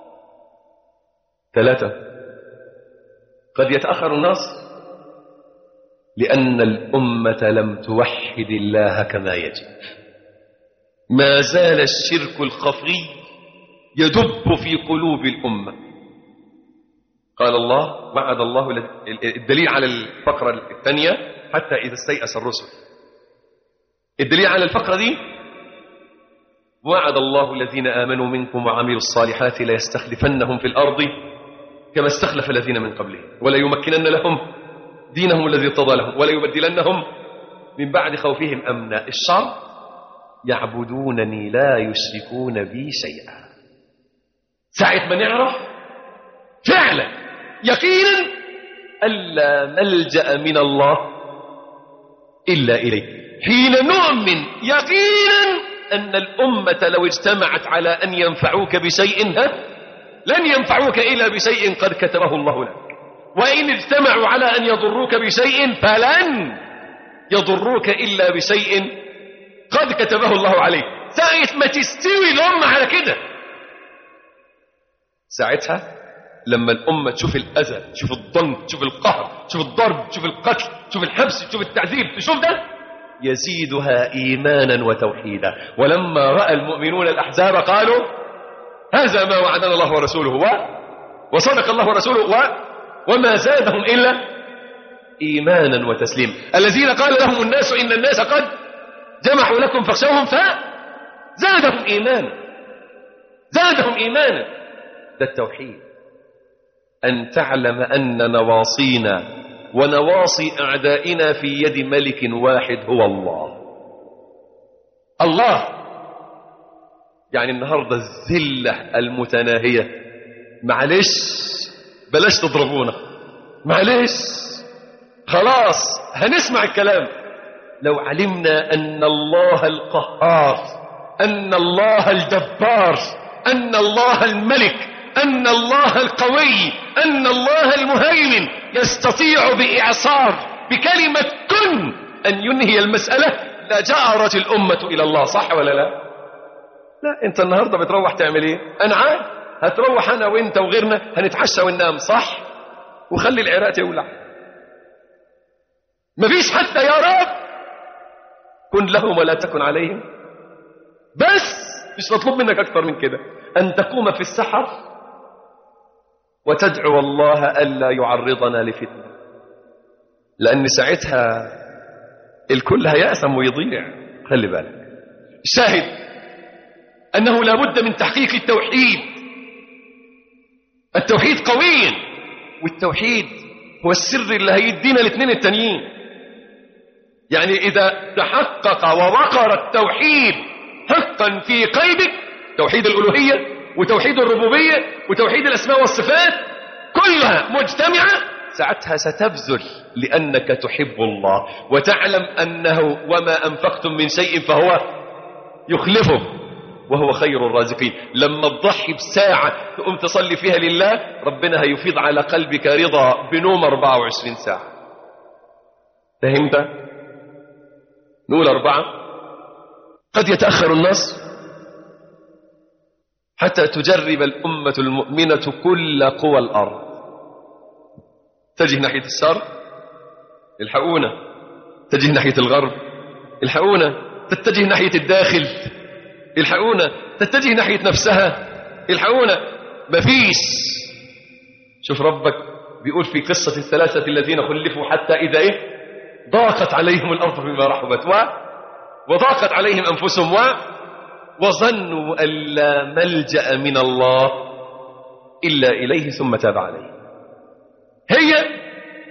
B: ثلاثة، قد يتأخر النصر لأن الأمة لم توحد الله كما يجب. ما زال الشرك الخفي يدب في قلوب الأمة. قال الله، وعد الله، الدليل على الفقرة الثانية حتى إذا استيأس الرسل. الدليل على الفقرة دي
F: وعد الله الذين آمنوا منكم وعملوا الصالحات ليستخلفنهم في الأرض كما استخلف الذين من قبلهم ولا يمكنن لهم دينهم الذي ارتضى لهم ولا يبدلنهم من بعد خوفهم أمنا. الشر يعبدونني لا يشركون بي شيئا. ساعة ما نعرف فعلا يقينا ألا ملجأ من الله إلا إليه، حين نؤمن يقينا أن الأمة لو اجتمعت على أن ينفعوك بشيء لن ينفعوك إلا بشيء قد كتبه الله لك، وإن اجتمعوا على أن يضروك بشيء فلن يضروك إلا بشيء قد كتبه الله عليك. ساعة ما تستوي الأمة على كده، ساعتها لما الأمة تشوف الأذى، تشوف الضنك، تشوف القهر، تشوف الضرب، تشوف القتل، تشوف الحبس، تشوف التعذيب، تشوف ده يزيدها إيمانا وتوحيدا. ولما رأى المؤمنون الأحزاب قالوا هذا ما وعدنا الله ورسوله و... وصدق الله ورسوله و... وما زادهم إلا إيمانا وتسليما. الذين قال لهم الناس إن الناس قد جمعوا لكم فاخشوهم فزادهم إيمانا، زادهم إيمانا. ده التوحيد، أن تعلم أن نواصينا ونواصي أعدائنا في يد ملك واحد هو الله. الله يعني النهاردة الذلة المتناهية، معلش بلاش تضربونا، معلش خلاص هنسمع الكلام. لو علمنا أن الله القهار، أن الله الجبار، أن الله الملك، أن الله القوي، أن الله المهيمن يستطيع بإعصار بكلمة كن أن ينهي المسألة لجأرت الأمة إلى الله. صح ولا لا؟ لا، أنت النهاردة بتروح تعمل إيه؟ أنا عاد هتروح أنا وإنت وغيرنا هنتعشى وننام، صح؟ وخلي العراق تولع. مفيش حتى يا رب كن لهم ولا تكن عليهم. بس مش مطلوب منك أكثر من كده، أن تقوم في السحر وتدعو الله ألا يعرضنا لفتنة، لأن ساعتها الكل هيأثم ويضيع. خلي بالك. الشاهد أنه لا بد من تحقيق التوحيد. التوحيد قوي، والتوحيد هو السر اللي هيدينا الاثنين التانيين. يعني إذا تحقق ووقر التوحيد حقا في قلبك، توحيد الألوهية وتوحيد الربوبية وتوحيد الأسماء والصفات كلها مجتمعة، ساعتها ستبذل لأنك تحب الله وتعلم أنه وما أنفقتم من شيء فهو يخلفه وهو خير الرازقين. لما تضحي بساعة تقوم تصلي فيها لله، ربنا هيفيض على قلبك رضا بنوم أربعة وعشرين ساعة. فهمت؟ نقول أربعة. قد يتأخر النصر حتى تجرب الأمة المؤمنة كل قوى الأرض. تجه ناحية الشرق الحقونا، تجه ناحية الغرب الحقونا، تتجه ناحية الداخل الحقونا، تتجه ناحية نفسها الحقونا. مفيش. شوف ربك بيقول في قصة الثلاثة الذين خلفوا حتى إذا إيه ضاقت عليهم الأرض بما رحبت و... وضاقت عليهم أنفسهم و... وظنوا أن لا ملجأ من الله إلا إليه ثم تاب عليه. هي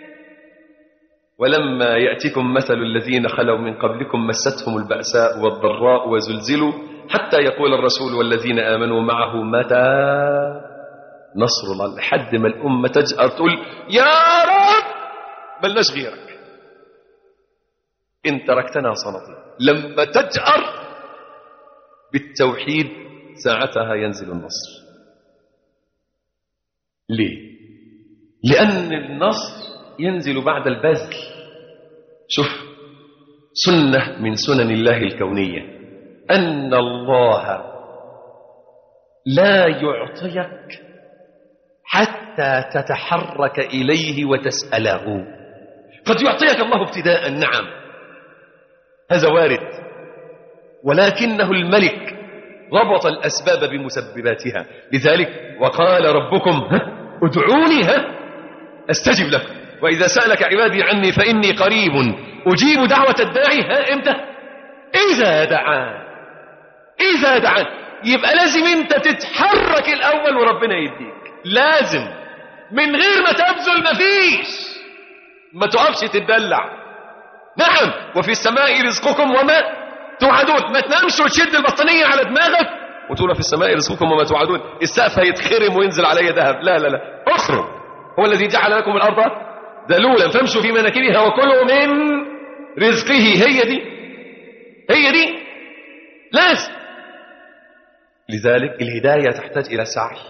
F: ولما يأتكم مثل الذين خلوا من قبلكم مستهم البأساء والضراء وزلزلوا حتى يقول الرسول والذين آمنوا معه متى نصر الله. لحد ما الأمة تجأر تقول يا رب بلناش غيرك، إن تركتنا صنطي. لما تجأر بالتوحيد ساعتها ينزل النصر. ليه؟ لأن النصر ينزل بعد البذل. شوف سنة من سنن الله الكونية أن الله لا يعطيك حتى تتحرك إليه وتسأله. قد يعطيك الله ابتداء، نعم هذا وارد، ولكنه الملك ربط الأسباب بمسبباتها. لذلك وقال ربكم ادعوني ها أستجب لكم وإذا سألك عبادي عني فإني قريب أجيب دعوة الداعي ها إمتى؟ إذا دعان.
B: إذا دعاك. يبقى لازم أنت تتحرك الأول وربنا يديك، لازم. من غير ما تبذل مفيش. ما تقفش تتدلع. نعم، وفي السماء رزقكم وما توعدون. ما تنامش وتشد البطانية على دماغك وتقول في السماء رزقكم وما توعدون، السقف هيتخرم وينزل عليه ذهب. لا لا لا، اخرج. هو الذي جعل لكم الأرض ذلولا فامشوا في مناكبها وكلوا من رزقه. هي دي هي دي لازم. لذلك الهداية تحتاج إلى سعي.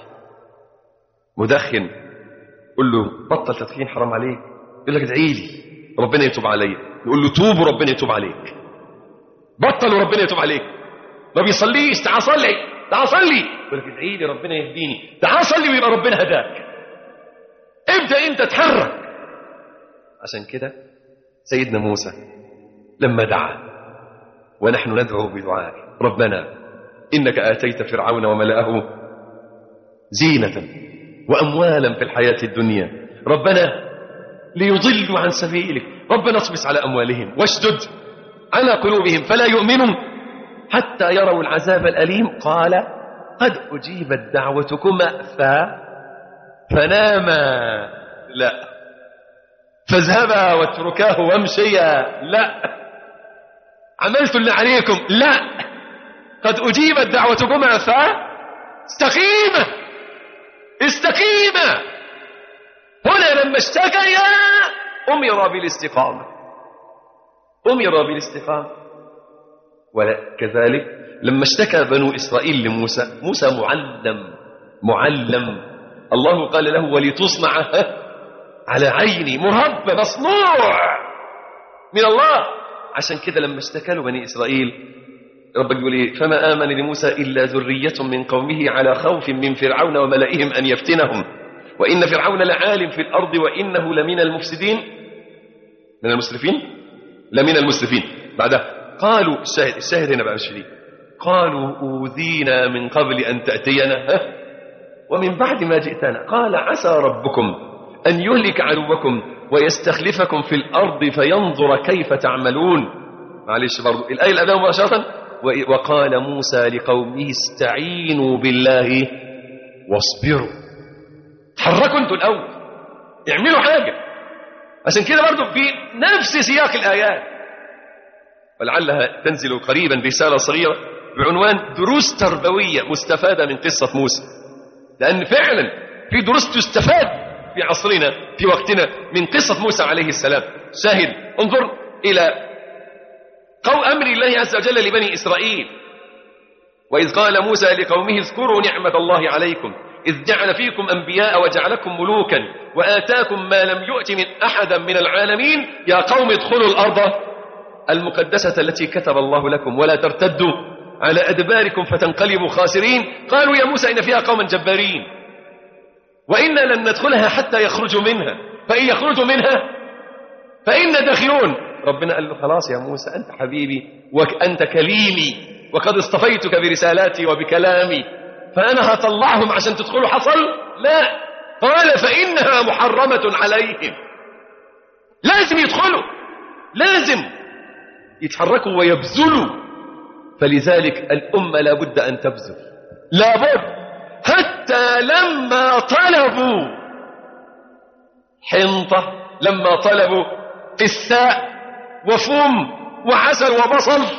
B: مدخن قل له بطل تدخين حرام عليك، يقول لك ادعي لي ربنا يتوب علي. يقول له توب وربنا يتوب عليك. بطل وربنا يتوب عليك. ما بيصليش، تعال صلي تعال صلي، يقول لك ادعي لي ربنا يهديني. تعال صلي ويبقى ربنا هداك. ابدأ انت تحرك. عشان كده سيدنا موسى لما دعا ونحن ندعو بدعائه ربنا إنك آتيت فرعون وملأه زينة وأموالا في الحياة الدنيا ربنا ليضلوا عن سبيلك ربنا اطمس على أموالهم واشدد على قلوبهم فلا يؤمنوا حتى يروا العذاب الأليم. قال قد أجيبت دعوتكما ف فناما لا فاذهبا واتركاه وامشيا لا عملت اللي عليكم لا قد أجيبت دعوتكما فاستقيما استقيما. هنا لما اشتكيا أمر بالاستقامة أمر بالاستقامة. وكذلك لما اشتكى بنو إسرائيل لموسى موسى معلم معلم الله قال له ولتصنع على عيني مربى مصنوع من الله. عشان كده لما اشتكى له بني إسرائيل ربك يقول ايه فما آمن لموسى إلا ذرية من قومه على خوف من فرعون وملئهم أن يفتنهم وإن فرعون لعالم في الأرض وإنه لمن المفسدين من المسرفين لمن المسرفين. بعدها قالوا الشاهد الشاهد هنا بقى مش فيه قالوا أوذينا من قبل أن تأتينا ومن بعد ما جئتنا قال عسى ربكم أن يهلك عدوكم ويستخلفكم في الأرض فينظر كيف تعملون. معلش برضو الآية الأداء مباشرة وقال موسى لقومه استعينوا بالله واصبروا. تحركوا انتوا الأول اعملوا حاجة. عشان كده برضو في نفس سياق الآيات ولعلها تنزل قريبا رسالة صغيرة بعنوان دروس تربوية مستفادة من قصة موسى، لأن فعلا في دروس تستفاد في عصرنا في وقتنا من قصة موسى عليه السلام. شاهد انظر إلى قول أمر الله عز وجل لبني إسرائيل وإذ قال موسى لقومه اذكروا نعمة الله عليكم إذ جعل فيكم أنبياء وجعلكم ملوكا وآتاكم ما لم يؤت من أحدا من العالمين يا قوم ادخلوا الأرض المقدسة التي كتب الله لكم ولا ترتدوا على أدباركم فتنقلبوا خاسرين. قالوا يا موسى إن فيها قوما جبارين وإنا لن ندخلها حتى يخرجوا منها فإن يخرجوا منها فإنا داخلون. ربنا قال له خلاص يا موسى أنت حبيبي وأنت كليمي وقد اصطفيتك برسالاتي وبكلامي فأنا هطلعهم عشان تدخلوا. حصل؟ لا. قال فإنها محرمة عليهم. لازم يدخلوا لازم يتحركوا ويبذلوا. فلذلك الأمة لابد أن تبذل لابد حتى لما طلبوا حنطة لما طلبوا قساء وفم وعسل وبصل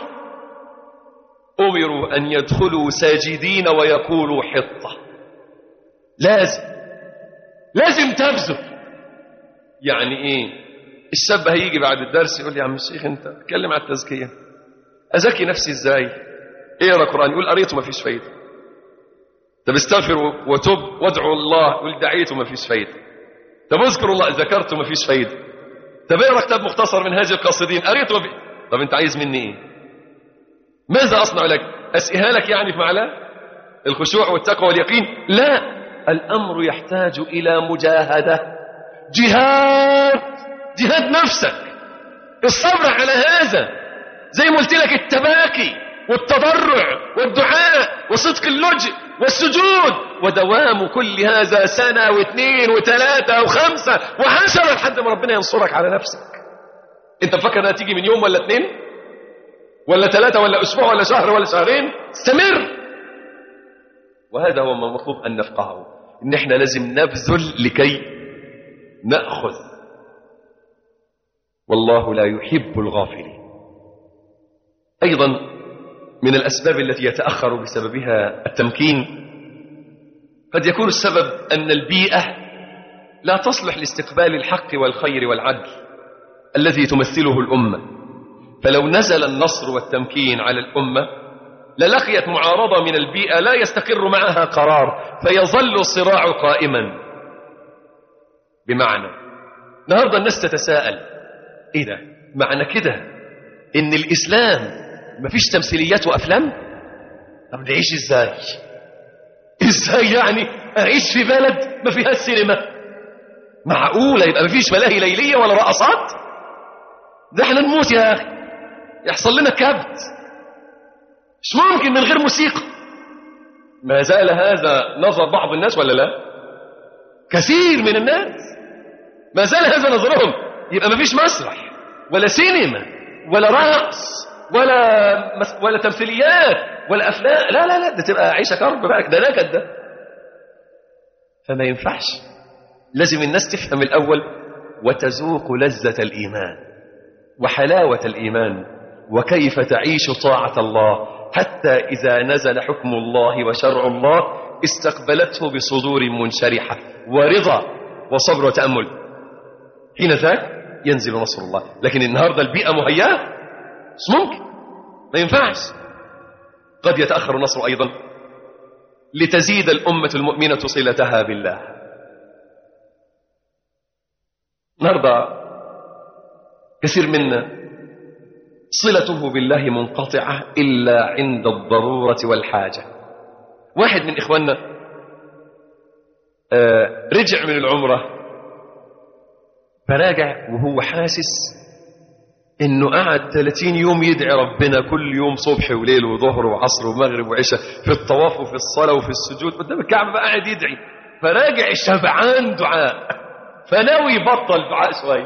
B: أمروا أن يدخلوا ساجدين ويقولوا حطة. لازم لازم تبذل. يعني إيه الشاب هيجي بعد الدرس يقول لي يا عم الشيخ أنت تكلم عن التزكية أزكي نفسي إزاي؟ اقرأ قرآن يقول قريته ما فيش فايدة. طب استغفر وتوب وادعو الله يقول دعيته ما فيش فايدة. طب اذكر الله ذكرته ما فيش فايدة. طب اقرأ كتاب مختصر من هذه القاصدين قريته ما فيش. طب أنت عايز مني إيه؟ ماذا أصنع لك؟ أسئها لك يعني في معناه الخشوع والتقوى واليقين؟ لا. الأمر يحتاج إلى مجاهدة جهاد جهاد نفسك الصبر على هذا زي ما قلت لك التباكي والتضرع والدعاء وصدق اللجء والسجود ودوام كل هذا سنة واثنين وثلاثة وخمسة وعشرة لحد ما ربنا ينصرك على نفسك. انت فكر انها تيجي من يوم ولا اثنين
F: ولا ثلاثة ولا أسبوع ولا شهر ولا شهرين، استمر. وهذا هو ما المطلوب أن نفقهه، إن إحنا لازم نبذل لكي نأخذ، والله لا يحب الغافلين. أيضا من الأسباب التي يتأخر بسببها التمكين قد يكون السبب أن البيئة لا تصلح لاستقبال الحق والخير والعدل الذي تمثله الأمة. فلو نزل النصر والتمكين على الأمة للقيت معارضة من البيئة لا يستقر معها قرار، فيظل الصراع قائما. بمعنى النهارده الناس تتساءل، ايه ده؟ معنى كده ان الإسلام مفيش تمثيليات وأفلام؟ طب نعيش ازاي؟ ازاي يعني اعيش في بلد ما فيها السينما؟ معقولة يبقى مفيش ملاهي ليلية ولا رقصات؟ ده احنا نموت يا اخي، يحصل لنا كبت. مش ممكن من غير موسيقى. ما زال هذا نظر بعض الناس ولا لا؟ كثير من الناس ما زال هذا نظرهم. يبقى مفيش مسرح ولا سينما ولا رقص ولا مس... ولا تمثيليات ولا افلام. لا لا لا، ده تبقى عيشه كرب بقى، ده نكد ده. فما ينفعش. لازم الناس تفهم الاول وتذوق لذة الايمان وحلاوة الايمان وكيف تعيش طاعة الله، حتى اذا نزل حكم الله وشرع الله استقبلته بصدور منشرحة ورضا وصبر وتأمل. حين ذاك ينزل نصر الله. لكن النهارده البيئة مهيئة، مش ممكن، ما ينفعش. قد يتأخر النصر أيضا لتزيد الأمة المؤمنة صلتها بالله. النهارده كثير منا صلته بالله منقطعة إلا عند الضرورة والحاجة. واحد من إخواننا آه رجع من العمرة، فراجع وهو حاسس انه قعد ثلاثين يوم يدعي ربنا كل يوم صبح وليل وظهر وعصر ومغرب وعشاء في الطواف وفي الصلاة وفي السجود قدام الكعبة، قاعد يدعي. فراجع شبعان دعاء، فناوي يبطل دعاء شوية.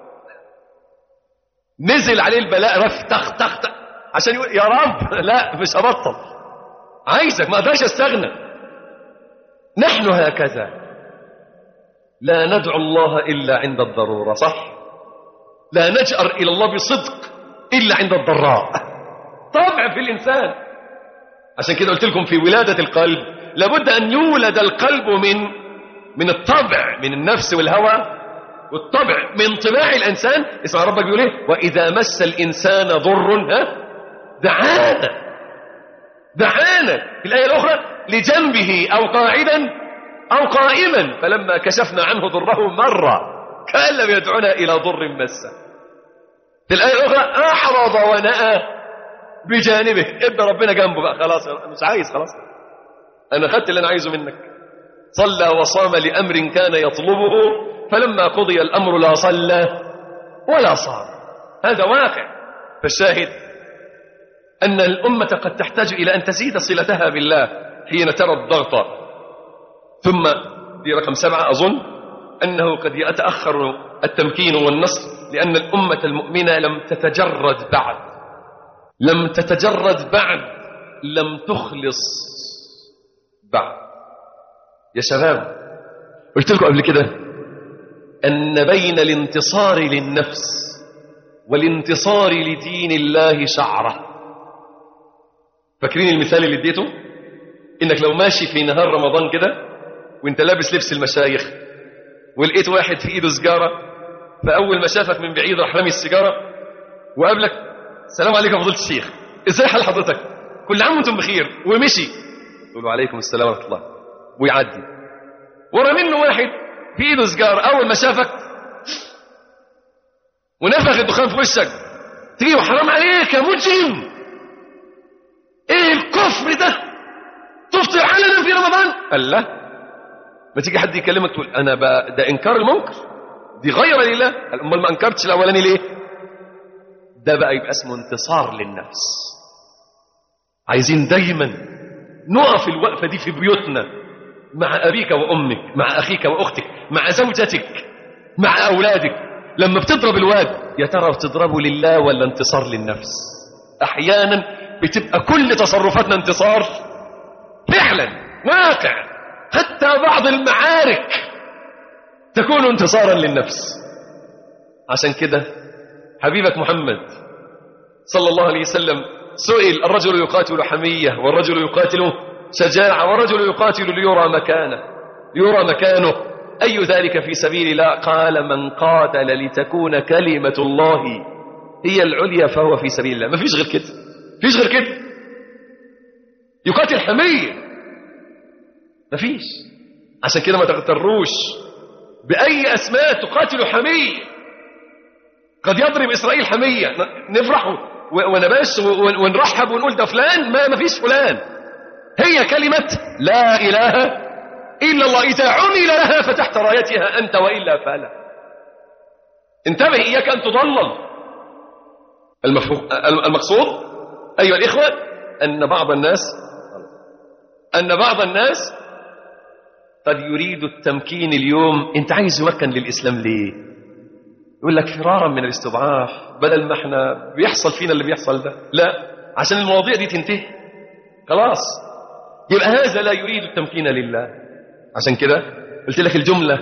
F: نزل عليه البلاء رف تخ تخ تخ عشان يقول يا رب لا مش هبطل، عايزك، ما اقدرش استغنى. نحن هكذا لا ندعو الله إلا عند الضرورة، صح؟ لا نجأر إلى الله بصدق إلا عند الضراء. طبع في الإنسان. عشان كده قلت لكم في ولادة القلب لابد أن يولد القلب من من الطبع، من النفس والهوى والطبع، من طباع الإنسان. اسمع ربك بيقول ايه؟ وإذا مس الإنسان ضر ها دعانا دعانا. في الآية الأخرى لجنبه أو قاعدا أو قائما فلما كشفنا عنه ضره مرة كأن لم يدعنا إلى ضر مسه. في الآية الأخرى أعرض ونأى بجانبه. ابن ربنا جنبه بقى، خلاص مش عايز، خلاص أنا خدت اللي أنا عايزه منك. صلى وصام لأمر كان يطلبه فلما قضي الأمر لا صلى ولا صام. هذا واقع. فالشاهد أن الأمة قد تحتاج إلى أن تزيد صلتها بالله حين ترى الضغط. ثم دي رقم سبعة أظن أنه قد يتأخر التمكين والنصر لأن الأمة المؤمنة لم تتجرد بعد لم تتجرد بعد لم تخلص بعد. يا شباب قلت لكم قبل كده أن بين الانتصار للنفس والانتصار لدين الله شعرة. فاكرين المثال اللي اديته؟ إنك لو ماشي في نهار رمضان كده وانت لابس لبس المشايخ ولقيت واحد في ايده سجارة، فأول ما شافك من بعيد راح رمي السجارة وقابلك السلام عليكم يا فضيلة الشيخ، ازاي حال حضرتك؟ كل عام وانتم بخير، ومشي. تقول له عليكم السلام ورحمة الله ويعدي. ورا منه واحد في ايده سجارة، أول ما شافك ونفخ الدخان في وشك تجيه حرام عليك يا مجرم، ايه الكفر ده؟ تفطر علنا في رمضان؟ قال لا. ما تيجي حد يكلمك تقول انا بقى ده انكار المنكر، دي غير لله. امال ما انكرتش الاولاني ليه؟ ده بقى يبقى اسمه انتصار للنفس. عايزين دايما نقف الوقفه دي في بيوتنا مع ابيك وامك، مع اخيك واختك، مع زوجتك، مع اولادك. لما بتضرب الواد يا ترى بتضربه لله ولا انتصار للنفس؟
B: أحيانا بتبقى كل تصرفاتنا انتصار فعلا واقع، حتى بعض المعارك تكون انتصارا للنفس. عشان كده حبيبك محمد صلى الله عليه وسلم سئل: الرجل يقاتل حمية، والرجل يقاتل شجاعة، والرجل يقاتل ليرى مكانه يرى مكانه أي ذلك في سبيل الله؟ قال: من قاتل لتكون كلمة الله هي العليا فهو في سبيل الله. ما فيش غير كده، فيش غير كده. يقاتل حمية، ما فيش. عشان كده ما تغتروش بأي أسماء تقاتل حمية. قد يضرب إسرائيل حمية، نفرح ونباش ونرحب ونقول ده فلان، ما ما فيش فلان. هي كلمة لا إله إلا الله، إذا عمل لها فتحت رايتها أنت، وإلا فلا. انتبه، إياك أن تضلل. المقصود أيها الإخوة أن بعض الناس أن بعض الناس قد يريد التمكين اليوم. أنت عايز يمكن للإسلام ليه؟ يقول لك فرارا من الاستضعاف، بدل ما احنا بيحصل فينا اللي بيحصل ده. لا، عشان المواضيع دي تنتهي خلاص. يبقى هذا لا يريد التمكين لله. عشان كده قلت لك الجملة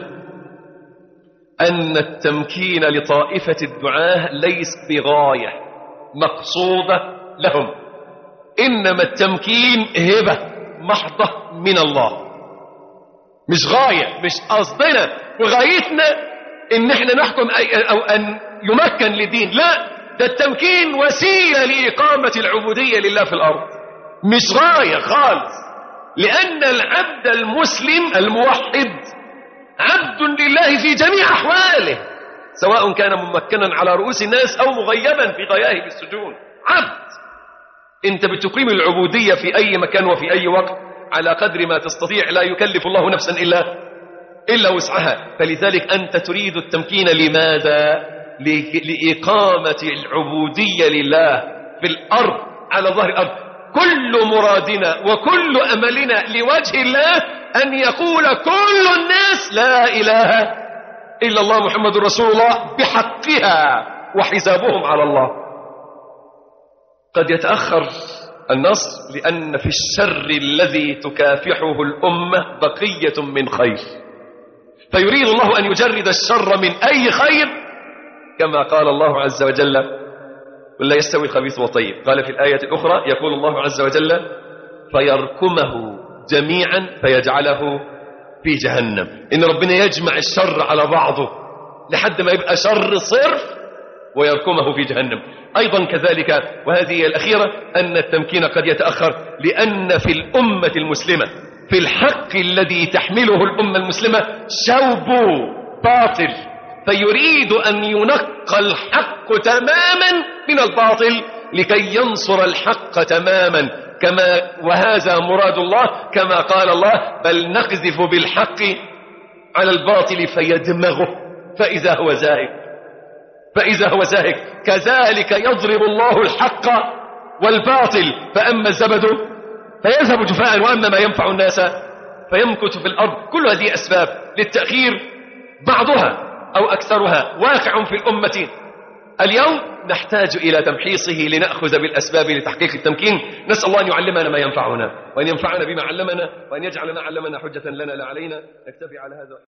B: أن التمكين لطائفة الدعاة ليس بغاية مقصودة لهم، إنما التمكين هبة محضة من الله، مش غاية، مش قصدنا وغايتنا إن احنا نحكم أو أن يمكن للدين. لا، ده التمكين وسيلة لإقامة العبودية لله في الأرض، مش غاية خالص. لأن العبد المسلم الموحد عبد لله في جميع أحواله، سواء كان ممكنا على رؤوس الناس أو مغيبا في غياهب السجون. عبد، أنت بتقيم العبودية في أي مكان وفي أي وقت على قدر ما تستطيع، لا يكلف الله نفسا إلا إلا وسعها. فلذلك أنت تريد التمكين لماذا؟ لإقامة العبودية لله في الأرض، على ظهر الأرض. كل مرادنا وكل أملنا لوجه الله أن يقول كل الناس لا إله إلا الله محمد رسول الله بحقها، وحسابهم على الله. قد يتأخر النصر لأن في الشر الذي تكافحه الأمة بقية من خير، فيريد الله أن يجرد الشر من أي خير، كما قال الله عز وجل: قل لا يستوي الخبيث والطيب. قال في الآية الأخرى: يقول الله عز وجل: فيركمه جميعا فيجعله في جهنم. إن ربنا يجمع الشر على بعضه لحد ما يبقى شر صرف ويركمه في جهنم. أيضا كذلك، وهذه الأخيرة، أن التمكين قد يتأخر لأن في الأمة المسلمة، في الحق الذي تحمله الأمة المسلمة، شوب باطل، فيريد أن ينقى الحق تماما من الباطل لكي ينصر الحق تماما، كما وهذا مراد الله، كما قال الله: بل نقذف بالحق على الباطل فيدمغه فإذا هو زاهق فإذا هو زاهق كذلك يضرب الله الحق والباطل، فأما الزبد فيذهب جفاء، وأما ما ينفع الناس فيمكث في الأرض. كل هذه أسباب للتأخير، بعضها أو أكثرها واقع في الأمة اليوم، نحتاج إلى تمحيصه لنأخذ بالأسباب لتحقيق التمكين. نسأل الله أن يعلمنا ما ينفعنا، وأن ينفعنا بما علمنا، وأن يجعل ما علمنا حجة لنا لا علينا. نكتفي على هذا.